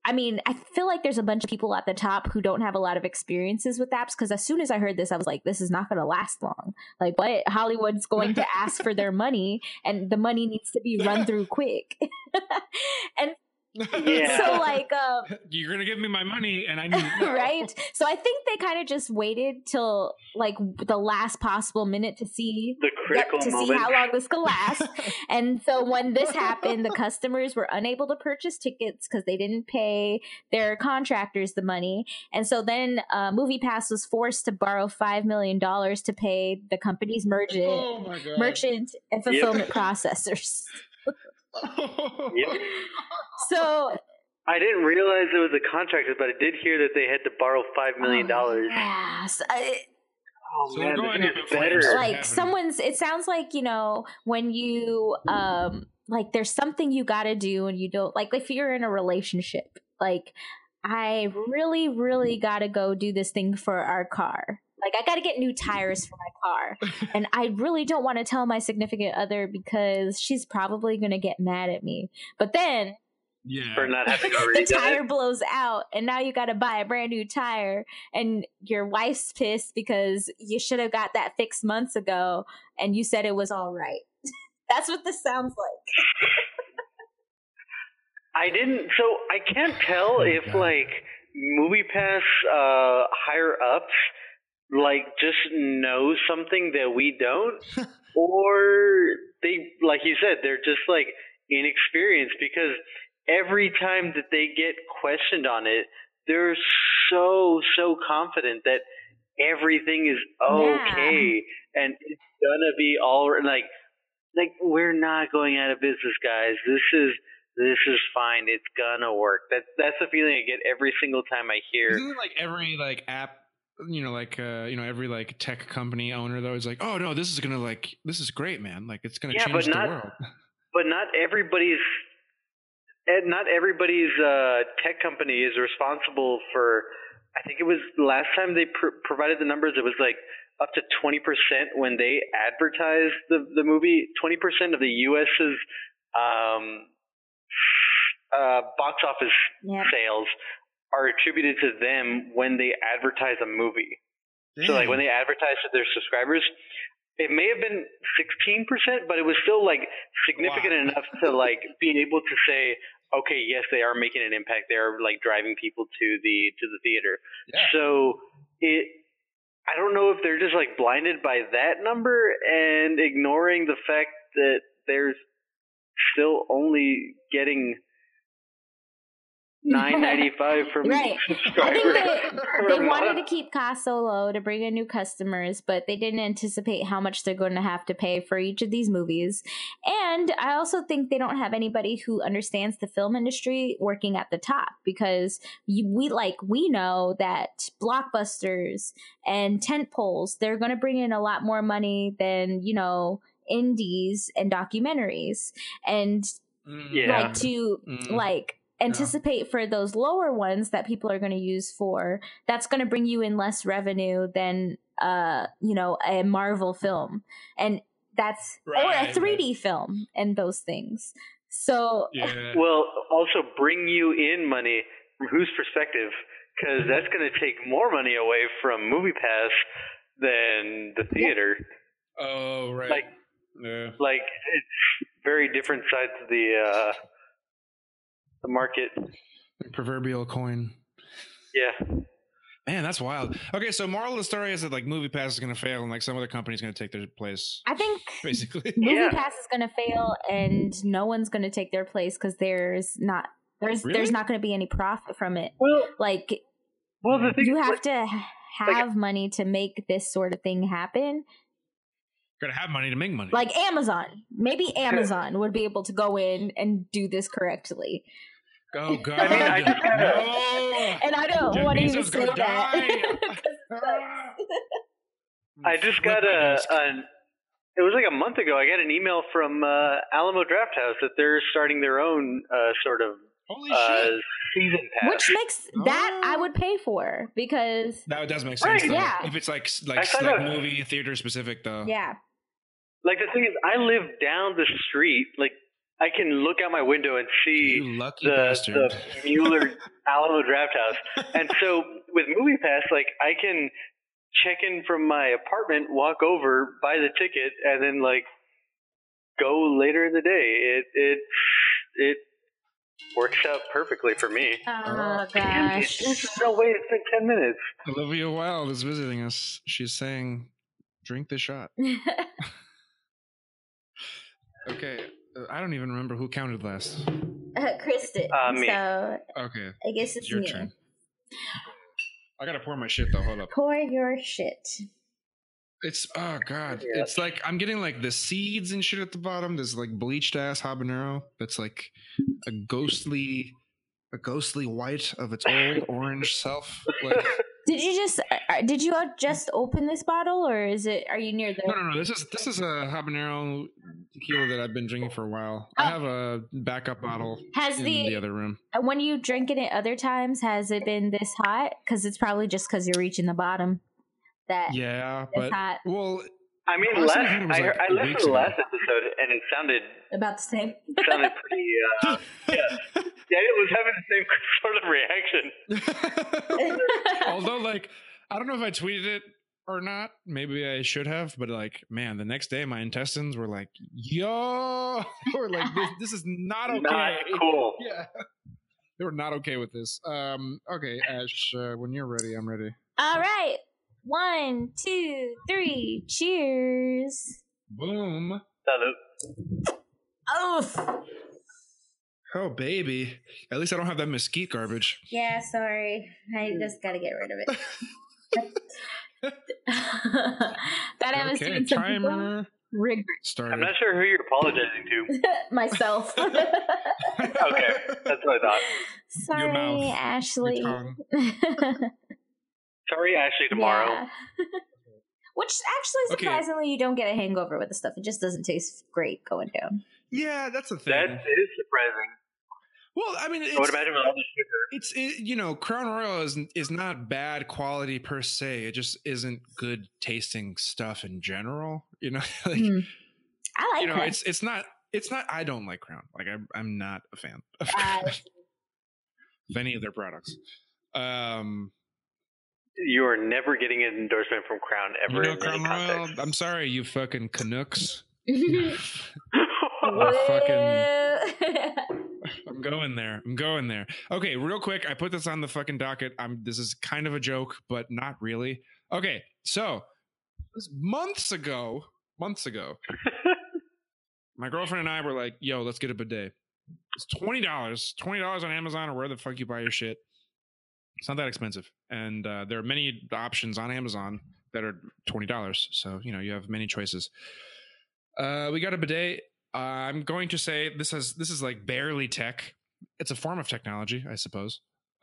I mean, I feel like there's a bunch of people at the top who don't have a lot of experiences with apps, because as soon as I heard this, I was like, this is not going to last long. Like, what? Hollywood's going to ask for their money, and the money needs to be run through quick. And Yeah. so, like, you're gonna give me my money, and I need right. So I think they kind of just waited till like the last possible minute to see the critical moment, see how long this could last. And so when this happened, the customers were unable to purchase tickets because they didn't pay their contractors the money. And so then MoviePass was forced to borrow $5 million to pay the company's merchant and fulfillment processors. Yep. So I didn't realize it was the contractors, but I did hear that they had to borrow $5 million. Yeah. So Oh So man, they're going this up is in better. flames. like it sounds like, you know, when you like there's something you got to do and you don't, like if you're in a relationship, like I really got to go do this thing for our car. Like I got to get new tires for my car. And I really don't want to tell my significant other because she's probably going to get mad at me. But then for not having the already done tire it. blows out and now you got to buy a brand new tire, and your wife's pissed because you should have got that fixed months ago and you said it was all right. That's what this sounds like. I didn't. So I can't tell if like MoviePass higher ups like just know something that we don't, or they, like you said, they're just like inexperienced, because every time that they get questioned on it, they're so confident that everything is okay and it's gonna be all like we're not going out of business, guys. This is fine. It's gonna work. That's the feeling I get every single time I hear. Isn't it like every like app, every like tech company owner though is like, oh no, this is great, man. Like it's gonna change the world. But not everybody's tech company is responsible for. I think it was last time they provided the numbers. It was like up to 20% when they advertised the movie. 20% of the U.S.'s box office sales are attributed to them when they advertise a movie. Damn. So like when they advertise to their subscribers, it may have been 16%, but it was still like significant enough to like be able to say, okay, yes, they are making an impact. They are like driving people to the theater. Yeah. So I don't know if they're just like blinded by that number and ignoring the fact that there's still only getting $9.95 from subscribers. I think they wanted to keep costs so low to bring in new customers, but they didn't anticipate how much they're going to have to pay for each of these movies. And I also think they don't have anybody who understands the film industry working at the top, because we know that blockbusters and tent poles, they're going to bring in a lot more money than, you know, indies and documentaries. And anticipate for those lower ones that people are going to use for, that's going to bring you in less revenue than a Marvel film, and that's or a 3D film and those things. So well, also bring you in money from whose perspective? Because that's going to take more money away from MoviePass than the theater. Oh right, like it's very different sides of the market. The proverbial coin. Yeah. Man, that's wild. Okay, so moral of the story is that like MoviePass is going to fail and like some other company's going to take their place. I think basically MoviePass is going to fail and no one's going to take their place because there's not going to be any profit from it. Well, the thing you have to have money to make this sort of thing happen. Gotta have money to make money. Like Amazon. Maybe Amazon would be able to go in and do this correctly. Oh God! I mean, and I don't want to even say that. I just got it was like a month ago. I got an email from Alamo Drafthouse that they're starting their own sort of season pass, which makes that I would pay for, because that does make sense. Right, though. Yeah. If it's like movie theater specific though. Yeah. Like the thing is, I live down the street, like I can look out my window and see You lucky the bastard. Mueller Alamo Draft House. And so with MoviePass, like I can check in from my apartment, walk over, buy the ticket, and then like go later in the day. It works out perfectly for me. Oh gosh. There's no way it's been 10 minutes. Olivia Wilde is visiting us. She's saying, "Drink the shot." Okay, I don't even remember who counted last. Chris did. Me. So Okay, I guess it's your me. turn. I gotta pour my shit though. Hold up. Pour your shit. It's oh god. Yeah. It's like I'm getting like the seeds and shit at the bottom. There's like bleached ass habanero that's like a ghostly white of its old orange self. Like, Did you just open this bottle, or are you near the? no. This is a habanero tequila that I've been drinking for a while. I have a backup bottle in the other room. When you drink it at other times, has it been this hot? Because it's probably just because you're reaching the bottom. Yeah, but hot. well, I mean, I listened to the last episode and it sounded about the same. Sounded pretty. Yeah, it was having the same sort of reaction. Although, like, I don't know if I tweeted it or not. Maybe I should have, but like, man, the next day my intestines were like, "Yo," or like, "This is not okay." Not cool. Yeah, they were not okay with this. Okay, Ash, when you're ready, I'm ready. All right. 1, 2, 3. Cheers. Boom. Salud. Oh, baby. At least I don't have that mesquite garbage. Yeah, sorry. I just gotta get rid of it. That I was doing some timer. Started. I'm not sure who you're apologizing to. Myself. Okay, that's what I thought. Sorry, Your mouth. Ashley. Your Sorry, Ashley, tomorrow. Yeah. Which actually, surprisingly, you don't get a hangover with the stuff. It just doesn't taste great going down. Yeah, that's the thing. That is surprising. Well, I mean, I would imagine with all the Crown sugar. Royal is not bad quality per se. It just isn't good tasting stuff in general. You know, like I like. Crown. It's not. I don't like Crown. Like I'm not a fan of any of their products. You are never getting an endorsement from Crown ever. Crown Royal. I'm sorry, you fucking Canucks. I'm going there. Okay, real quick, I put this on the fucking docket. This is kind of a joke, but not really. Okay, so months ago, my girlfriend and I were like, "Yo, let's get a bidet." It's $20 on Amazon or where the fuck you buy your shit. It's not that expensive, and there are many options on Amazon that are $20. So you have many choices. We got a bidet. I'm going to say this is like barely tech. It's a form of technology, I suppose.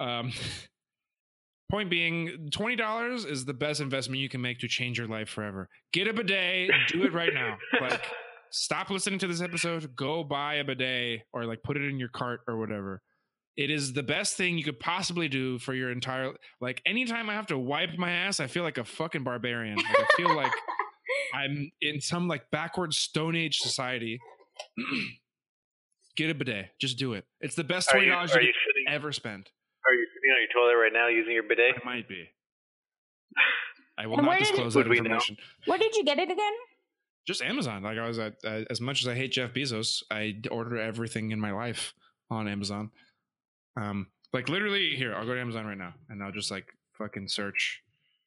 Point being, $20 is the best investment you can make to change your life forever. Get a bidet. Do it right now. Like, stop listening to this episode. Go buy a bidet or like put it in your cart or whatever. It is the best thing you could possibly do for your entire, like, anytime I have to wipe my ass, I feel like a fucking barbarian. Like, I feel like I'm in some like backward Stone Age society. Get a bidet. Just do it. It's the best $20 you could ever spend. Are you sitting on your toilet right now using your bidet? I might be. I will not disclose that information. Where did you get it again? Just Amazon. Like I was at, as much as I hate Jeff Bezos, I order everything in my life on Amazon. Like literally here, I'll go to Amazon right now and I'll just like fucking search.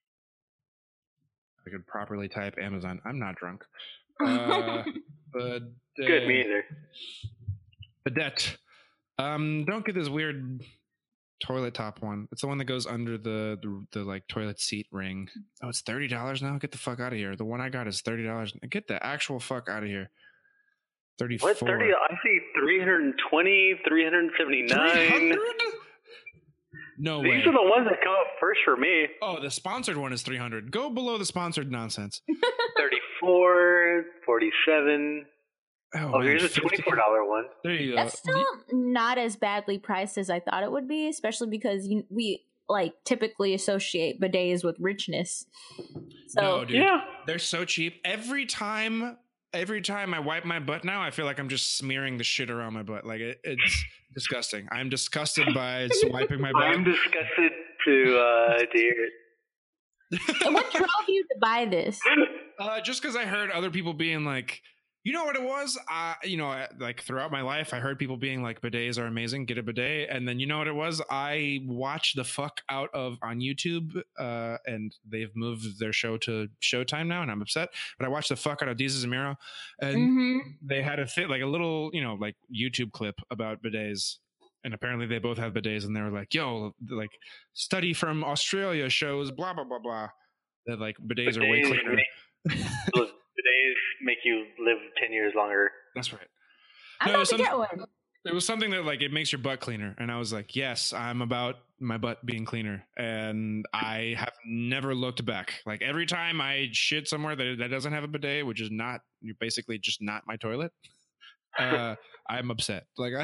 I could properly type Amazon. I'm not drunk. But good, me either. Bidet. Don't get this weird toilet top one. It's the one that goes under the like toilet seat ring. Oh, it's $30 now. Get the fuck out of here. The one I got is $30. Get the actual fuck out of here. 34. What 30? I see 320, 379. 300? No way. These are the ones that come up first for me. Oh, the sponsored one is 300. Go below the sponsored nonsense. 34, 47. Oh, here's a $24 one. There you go. That's still not as badly priced as I thought it would be, especially because we like typically associate bidets with richness. So no, dude, yeah, they're so cheap. Every time every time I wipe my butt now, I feel like I'm just smearing the shit around my butt. Like it's disgusting. I'm disgusted by wiping my butt. I'm disgusted to hear it. And what drove you to buy this? Just because I heard other people being like, you know what it was? Like throughout my life, I heard people being like, bidets are amazing, get a bidet. And then you know what it was? I watched the fuck out of on YouTube, and they've moved their show to Showtime now, and I'm upset. But I watched the fuck out of Deezus and Mero, and they had like a little, like YouTube clip about bidets. And apparently they both have bidets, and they were like, yo, like study from Australia shows blah, blah, blah, blah. That like bidets are way cleaner. Bidets make you live 10 years longer. That's right. I'm about to get one. It was something that like it makes your butt cleaner, and I was like, yes, I'm about my butt being cleaner, and I have never looked back. Like every time I shit somewhere that doesn't have a bidet, which is not, you're basically just not my toilet, I'm upset. Like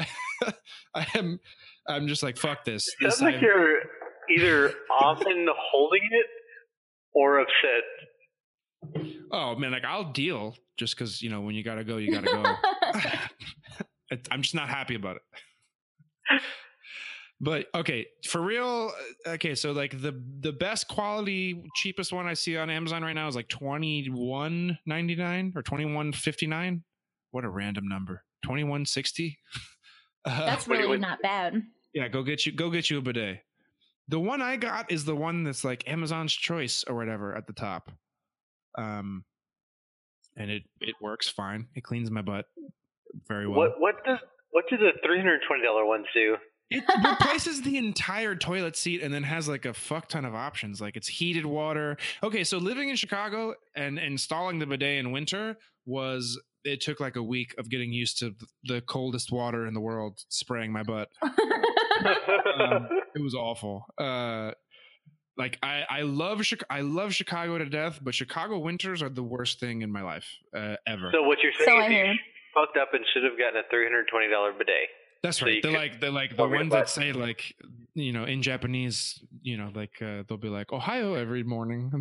I'm just like, fuck this. It sounds like you're either often holding it or upset. Oh man, like I'll deal just because when you gotta go, you gotta go. I'm just not happy about it. But okay, for real. Okay, so like the best quality, cheapest one I see on Amazon right now is like $21.99 or $21.59. What a random number. $21.60. That's really not bad. Yeah, go get you a bidet. The one I got is the one that's like Amazon's Choice or whatever at the top. And it works fine. It cleans my butt very well. What do the $320 ones do? It replaces the entire toilet seat and then has like a fuck ton of options. Like it's heated water. Okay, so living in Chicago and installing the bidet in winter it took like a week of getting used to the coldest water in the world spraying my butt. It was awful. Like I love Chicago to death, but Chicago winters are the worst thing in my life ever. So what you're saying is you fucked up and should have gotten a $320 bidet. That's right. They're like the ones that say like in Japanese, like they'll be like Ohio every morning.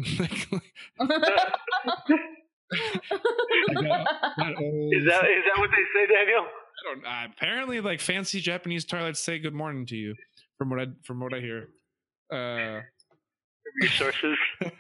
Is that what they say, Daniel? I don't. Apparently, like fancy Japanese toilets say good morning to you. From what I hear. Resources.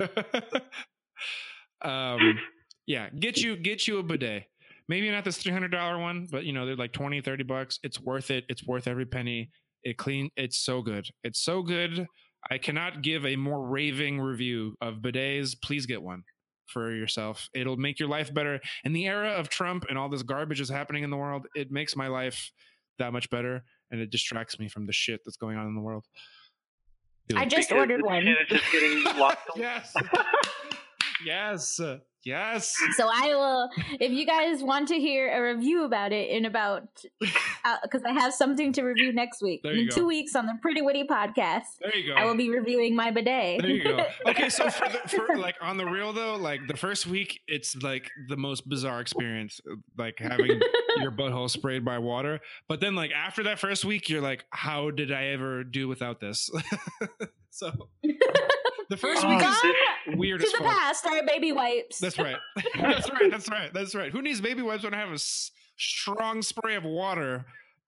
Yeah, get you a bidet. Maybe not this $300 one, but they're like $20-$30. It's worth it. It's worth every penny. It's so good. It's so good. I cannot give a more raving review of bidets. Please get one for yourself. It'll make your life better. In the era of Trump and all this garbage is happening in the world, it makes my life that much better, and it distracts me from the shit that's going on in the world. I just ordered one. It's just getting lost. Yes. Yes. So I will, if you guys want to hear a review about it in about, because I have something to review next week. In 2 weeks on the Pretty Witty podcast. There you go. I will be reviewing my bidet. There you go. Okay, so for like on the real though, like the first week, it's like the most bizarre experience, like having your butthole sprayed by water. But then like after that first week, you're like, how did I ever do without this? So the first week is weird as fuck. To the past are baby wipes. That's right. That's right. Who needs baby wipes when I have a strong spray of water?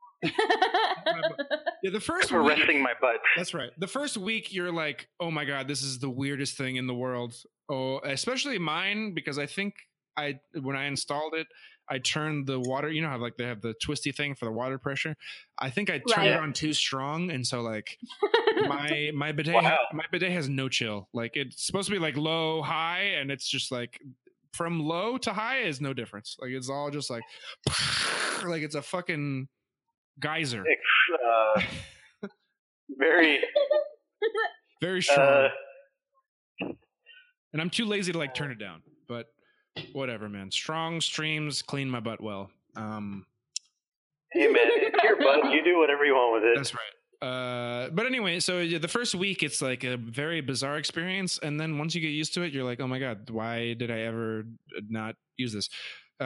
Yeah, the first for week, resting my butt. That's right. The first week, you're like, oh my God, this is the weirdest thing in the world. Oh, especially mine, because I think when I installed it, I turned the water, how like they have the twisty thing for the water pressure. I think I turned it on too strong, and so like my bidet has no chill. Like it's supposed to be like low, high, and it's just like from low to high is no difference. Like it's all just like like it's a fucking geyser. It's very very strong. And I'm too lazy to like turn it down, but whatever, man. Strong streams clean my butt well. Hey, man, it's your butt. You do whatever you want with it. That's right. But anyway, so the first week, it's like a very bizarre experience. And then once you get used to it, you're like, oh my God, why did I ever not use this?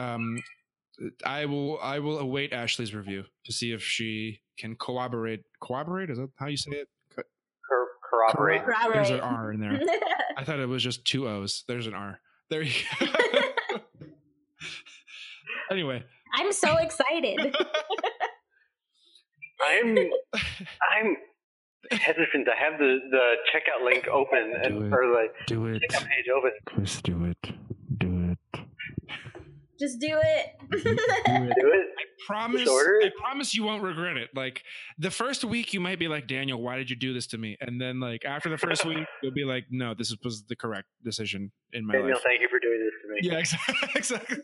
I will await Ashley's review to see if she can corroborate. Corroborate? Is that how you say it? Corroborate. There's an R in there. I thought it was just two O's. There's an R. There you go. Anyway, I'm so excited. I'm hesitant. I have the checkout link open or like checkout page open. Chris, do it. Just do it. Do it. I promise you won't regret it. Like the first week you might be like, Daniel, why did you do this to me? And then like after the first week, you'll be like, no, this was the correct decision in my Daniel, life. thank you for doing this to me. Yeah, exactly.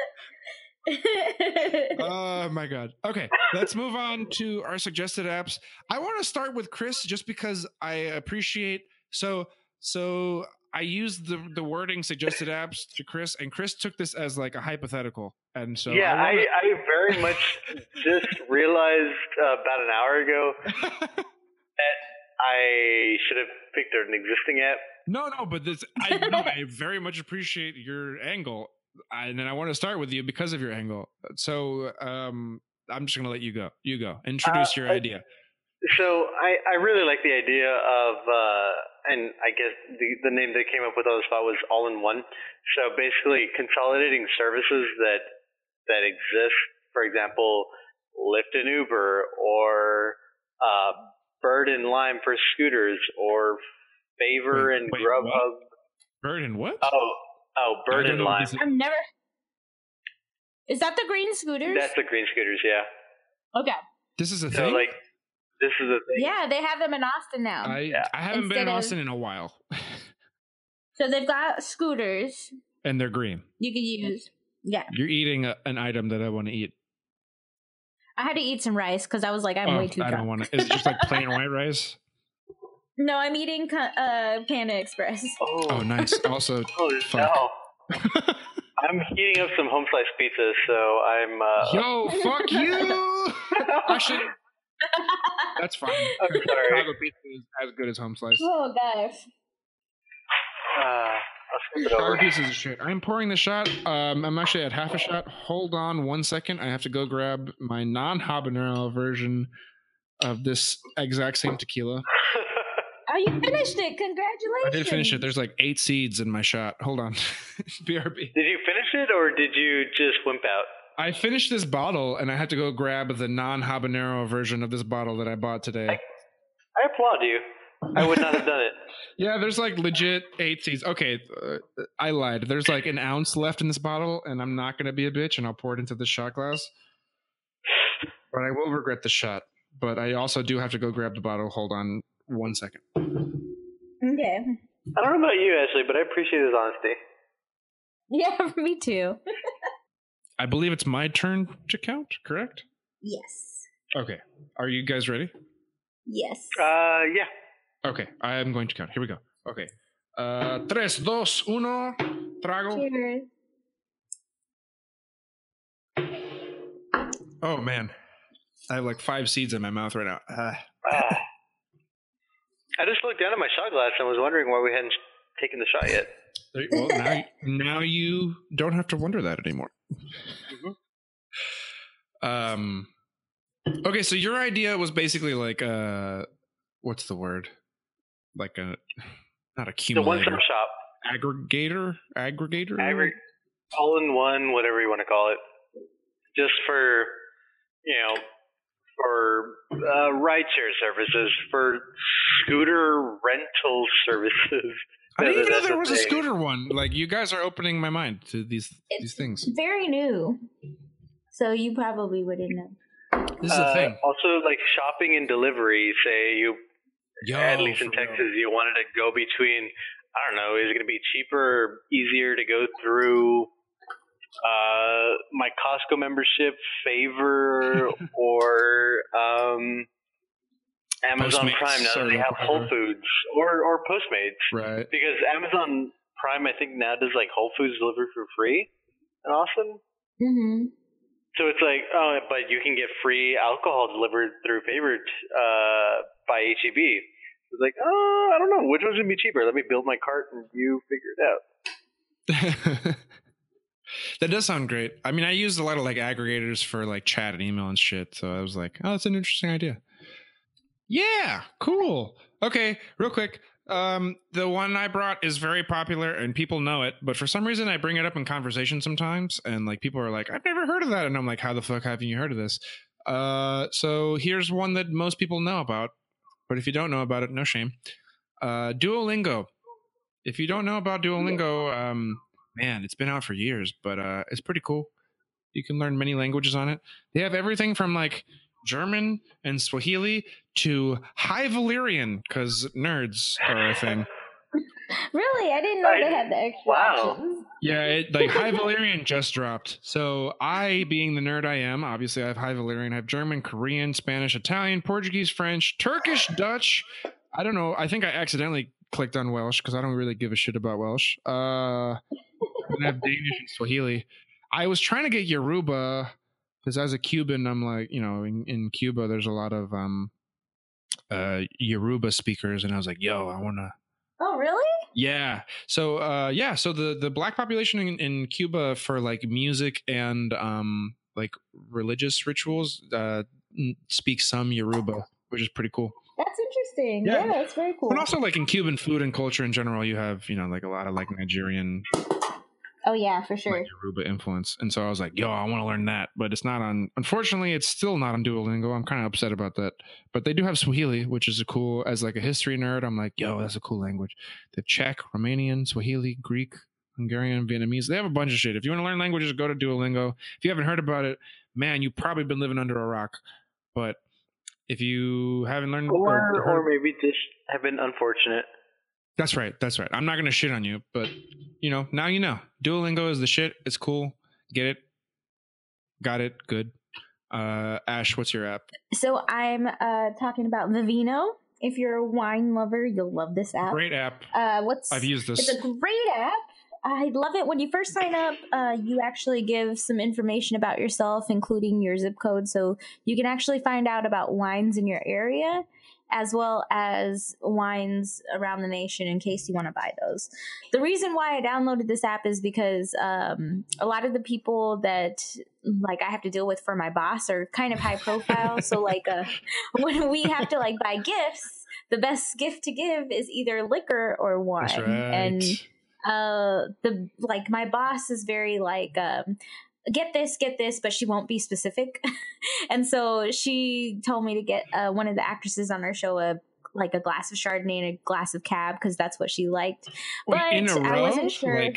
Oh my God. Okay, let's move on to our suggested apps. I want to start with Chris just because I appreciate so I used the wording suggested apps to Chris, and Chris took this as like a hypothetical. And so yeah, I very much just realized about an hour ago that I should have picked an existing app. No, but I very much appreciate your angle. And then I want to start with you because of your angle. So I'm just going to let you go. You go. Introduce your idea. So I really like the idea of, and I guess the name they came up with on the spot was All-in-One. So basically consolidating services that exist, for example, Lyft and Uber, or Bird and Lime for scooters, or Favor and Grubhub. What? Bird and what? Oh, Bird and Lime. I've never. Is that the green scooters? That's the green scooters, yeah. Okay. This is a thing? Like, this is a thing. Yeah, they have them in Austin now. I haven't been in Austin in a while. So they've got scooters. And they're green. You can use. Yeah. You're eating an item that I want to eat. I had to eat some rice because I was like, I'm way too drunk. I don't want to. Is it just like plain white rice? No, I'm eating Panda Express. Oh, nice. Also, fuck. No. I'm heating up some home slice pizza, so I'm. Yo, fuck you! I should. That's fine. I'm sorry. Chicago pizza is as good as home slice. Oh gosh. I'll flip it Chicago over. pizza is a shit. I'm pouring the shot. I'm actually at half a shot. Hold on 1 second. I have to go grab my non-habanero version of this exact same tequila. Oh, you finished it. Congratulations. I did finish it. There's like 8 seeds in my shot. Hold on. BRB. Did you finish it, or did you just wimp out? I finished this bottle, and I had to go grab the non-habanero version of this bottle that I bought today. I applaud you. I would not have done it. Yeah, there's like legit 8 seeds. Okay, I lied. There's like an ounce left in this bottle, and I'm not going to be a bitch, and I'll pour it into this shot glass. But I will regret the shot. But I also do have to go grab the bottle. Hold on 1 second. Okay. I don't know about you, Ashley, but I appreciate his honesty. Yeah, me too. I believe it's my turn to count, correct? Yes. Okay. Are you guys ready? Yes. Yeah. Okay, I am going to count. Here we go. Okay. 3, 2, 1. Trago. Cheers. Oh, man. I have like 5 seeds in my mouth right now. I just looked down at my shot glass and was wondering why we hadn't taken the shot yet. Well, now you don't have to wonder that anymore. Mm-hmm. Okay, so your idea was basically like what's the word? Like a not accumulator. The one-stop shop. Aggregator. All-in-one, whatever you want to call it. Just for for rideshare services, for scooter rental services. I didn't even know there was a scooter one. Like, you guys are opening my mind to these things. It's very new, so you probably wouldn't know. This is a thing. Also, like shopping and delivery. Say at least in Texas, you wanted to go between. I don't know. Is it going to be cheaper or easier to go through my Costco membership, Favor, or Amazon Postmates, Prime now that they have Whole Foods or Postmates, right? Because Amazon Prime, I think now does like Whole Foods delivery for free in Austin. Mm-hmm. So it's like, but you can get free alcohol delivered through Favor by HEB. It's like, I don't know, which one's gonna be cheaper? Let me build my cart and you figure it out. That does sound great. I mean, I used a lot of like aggregators for like chat and email and shit. So I was like, oh, that's an interesting idea. Yeah, cool. Okay, real quick. The one I brought is very popular and people know it, but for some reason I bring it up in conversation sometimes, and like people are like, "I've never heard of that," and I'm like, "How the fuck haven't you heard of this?" So here's one that most people know about, but if you don't know about it, no shame. Duolingo. If you don't know about Duolingo, man, it's been out for years, but it's pretty cool. You can learn many languages on it. They have everything from like German and Swahili to High Valyrian, because nerds are a thing. Really? I didn't know they had the extra options. Yeah, like High Valyrian just dropped. So I, being the nerd I am, obviously I have High Valyrian. I have German, Korean, Spanish, Italian, Portuguese, French, Turkish, Dutch. I don't know. I think I accidentally clicked on Welsh because I don't really give a shit about Welsh. I have Danish and Swahili. I was trying to get Yoruba because as a Cuban, I'm like, you know, in Cuba, there's a lot of Yoruba speakers, and I was like, yo, I want to. Oh, really? Yeah. So, So the black population in Cuba for like music and like religious rituals speak some Yoruba, which is pretty cool. That's interesting. Yeah, that's very cool. And also, like in Cuban food and culture in general, you have, you know, like a lot of like Nigerian. Oh yeah, for sure. Like Yoruba influence, and so I was like, "Yo, I want to learn that," but it's not on. Unfortunately, it's still not on Duolingo. I'm kind of upset about that. But they do have Swahili, which is a cool. As like a history nerd, I'm like, "Yo, that's a cool language." The Czech, Romanian, Swahili, Greek, Hungarian, Vietnamese. They have a bunch of shit. If you want to learn languages, go to Duolingo. If you haven't heard about it, man, you've probably been living under a rock. But if you haven't learned, or maybe just have been unfortunate. That's right. That's right. I'm not going to shit on you, but you know, now you know. Duolingo is the shit. It's cool. Get it. Got it. Good. Ash, what's your app? So I'm talking about Vivino. If you're a wine lover, you'll love this app. Great app. I've used this. It's a great app. I love it. When you first sign up, you actually give some information about yourself, including your zip code, so you can actually find out about wines in your area, as well as wines around the nation in case you want to buy those. The reason why I downloaded this app is because a lot of the people that like I have to deal with for my boss are kind of high profile. So like when we have to like buy gifts, the best gift to give is either liquor or wine. That's right. And my boss is very like get this, but she won't be specific. And so she told me to get one of the actresses on our show a glass of Chardonnay and a glass of Cab because that's what she liked. But in a row? I wasn't sure.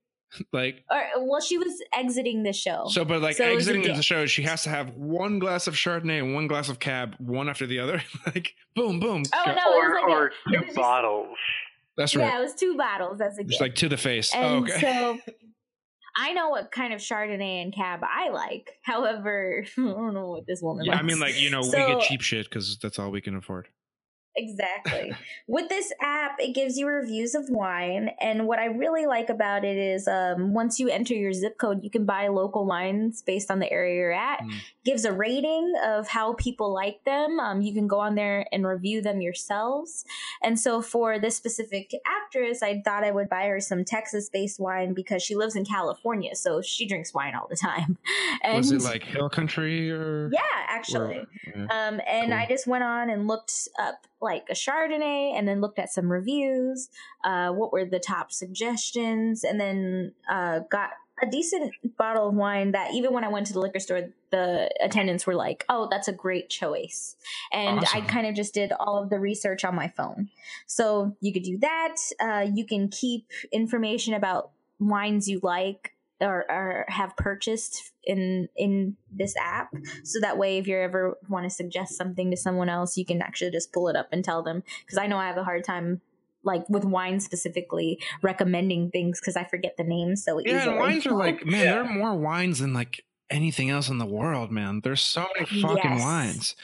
Well, she was exiting the show. So exiting the show, she has to have one glass of Chardonnay and one glass of Cab, one after the other. Like boom, boom. Oh no, or two bottles. That's right. Yeah, it was 2 bottles as a gift. Just like to the face. And okay. So I know what kind of Chardonnay and Cab I like. However, I don't know what this woman likes. I mean, like, you know, we get cheap shit because that's all we can afford. Exactly. With this app, it gives you reviews of wine. And what I really like about it is once you enter your zip code, you can buy local wines based on the area you're at. Gives a rating of how people like them. You can go on there and review them yourselves. And so for this specific actress, I thought I would buy her some Texas-based wine because she lives in California. So she drinks wine all the time. And was it like Hill Country or? Yeah, actually. And cool. I just went on and looked up like a Chardonnay and then looked at some reviews, what were the top suggestions, and then got a decent bottle of wine that even when I went to the liquor store, the attendants were like, oh, that's a great choice. And awesome. I kind of just did all of the research on my phone. So you could do that. You can keep information about wines you like or have purchased in this app, so that way if you ever want to suggest something to someone else, you can actually just pull it up and tell them, because I know I have a hard time like with wine specifically recommending things because I forget the names so easily. Yeah, and wines are like, man, there are more wines than like anything else in the world, man. There's so many fucking wines.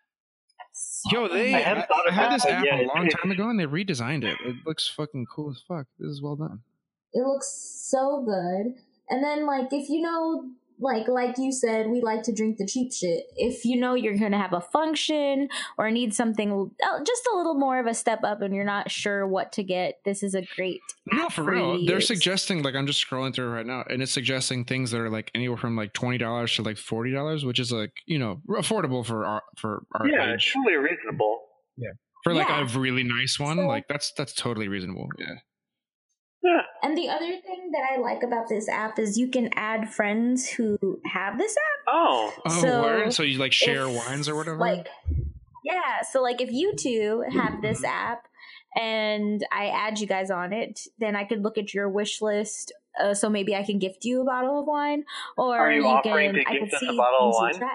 Yo, I had this app a long time ago and they redesigned it. It looks fucking cool as fuck. This is well done. It looks so good. And then, like, if you know, like you said, we like to drink the cheap shit. If you know you're going to have a function or need something just a little more of a step up and you're not sure what to get, this is a great No, for real. They're suggesting, like, I'm just scrolling through it right now, and it's suggesting things that are, like, anywhere from, like, $20 to, like, $40, which is, like, you know, affordable for our age. Yeah, it's totally reasonable. Yeah. For like a really nice one, so, like that's totally reasonable. Yeah. Yeah. And the other thing that I like about this app is you can add friends who have this app. Oh, so you like share wines or whatever? Like, yeah. So like if you two have this app and I add you guys on it, then I could look at your wish list. So maybe I can gift you a bottle of wine, or are you offering to gift us a bottle of wine?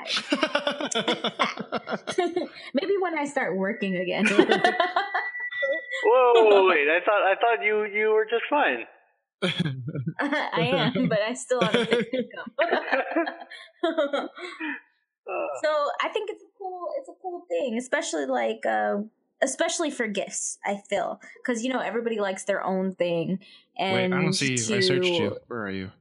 Maybe when I start working again. Whoa! Wait, I thought you were just fine. I am, but I still have a fixed income. So I think it's a cool thing, especially for gifts. I feel because everybody likes their own thing. And wait, I don't see you. I searched you. Where are you?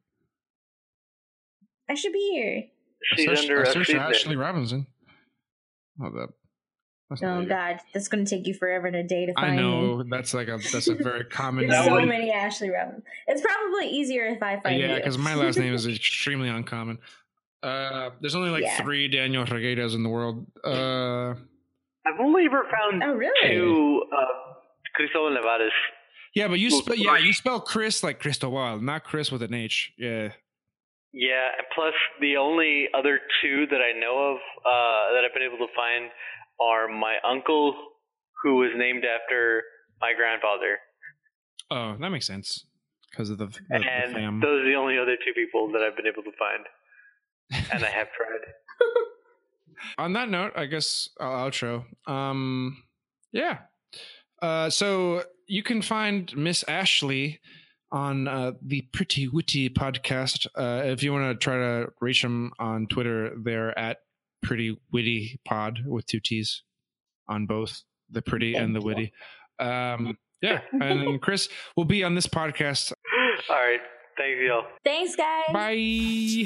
I should be here. She's under I searched Ashley Robinson. Oh, God, that's going to take you forever in a day to find me. I know that's a very common. There's so many Ashley Robbins. It's probably easier if I find you. Yeah, because my last name is extremely uncommon. There's only 3 Daniel Regueiras in the world. I've only ever found 2 Cristobal Nevares. Yeah, but you spell Chris like Cristobal, not Chris with an H. Yeah. Yeah, and plus the only other 2 that I know of that I've been able to find are my uncle, who was named after my grandfather. Oh, that makes sense because of the fam. Those are the only other 2 people that I've been able to find, and I have tried. On that note, I guess I'll outro. Yeah. So you can find Miss Ashley on the Pretty Witty podcast. If you want to try to reach them on Twitter, they're at Pretty Witty Pod with 2 T's on both the pretty and the witty. Yeah, and Chris will be on this podcast. All right. Thanks, y'all. Thanks, guys. Bye.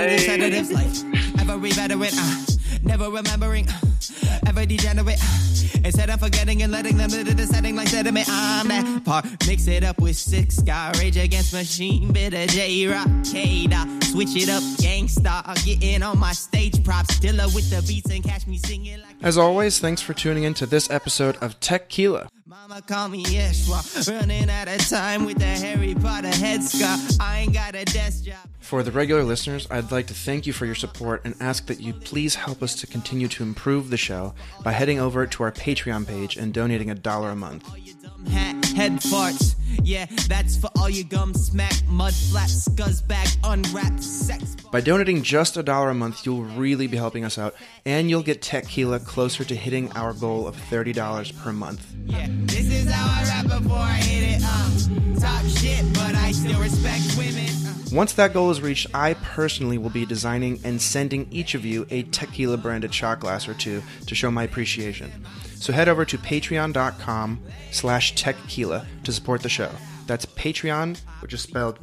Never remembering, ever degenerate. Instead of forgetting and letting them into the setting like sediment. I'm that part. Mix it up with 6 guy, Rage Against Machine, bit of J-Rock, K-Dot. Switch it up, gangsta. Getting on my stage props. Dilla with the beats and catch me singing like. As always, thanks for tuning in to this episode of Tequila. Mama call me Yeshua, running out of time with the Harry Potter headscarf. I ain't got a desk job. For the regular listeners, I'd like to thank you for your support and ask that you please help us to continue to improve the show by heading over to our Patreon page and donating $1 a month. All you dumb head farts, yeah, that's for all you gum smack, mud flat, scuzzbag, unwrapped sex. By donating just $1 a month, you'll really be helping us out, and you'll get Tequila closer to hitting our goal of $30 per month. Yeah, this is how I rap before I hit it. Talk shit, but I still respect women. Once that goal is reached, I personally will be designing and sending each of you a Tequila branded shot glass or 2 to show my appreciation. So head over to patreon.com/tequila to support the show. That's Patreon, which is spelled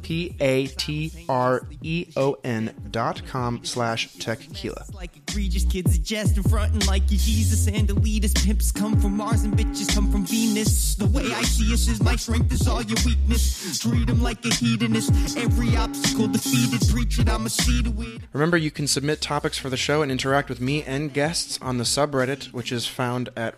patreon.com/tequila. Like egregious kids are just in front and like you Jesus and elitist pimps come from Mars and bitches come from Venus. The way I see us is my strength is all your weakness. Treat them like a hedonist. Every obstacle defeated. Preach it, I'ma see to it. Remember, you can submit topics for the show and interact with me and guests on the subreddit, which is found at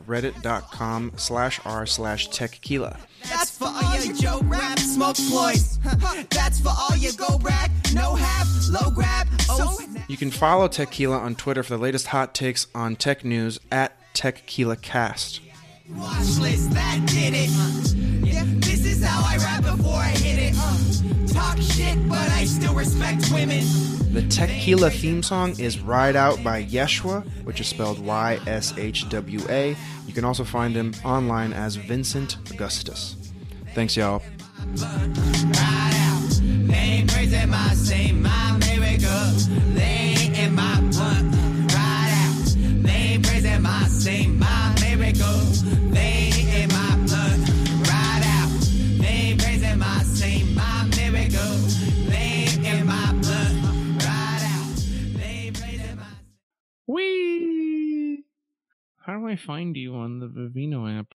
reddit.com/r/tequila. That's for all your joke rap, smoke ploys. That's for all your go brag, no have, low grab. You can follow Tequila on Twitter for the latest hot takes on tech news at TequilaCast. Watch list that did it. Yeah, this is how I rap before I hit it. Talk shit, but I still respect women. The Tequila theme song is Ride Out by Yeshua, which is spelled YSHWA. You can also find him online as Vincent Augustus. Thanks, y'all. Ride out. They ain't praising my same, my miracle. They ain't in my blunt. Ride out. They ain't praising my same, my miracle. They ain't in my blood. Ride out. They ain't praising my same, my miracle. They ain't in my blood. Ride out. They ain't praising my. Whee! How do I find you on the Vivino app?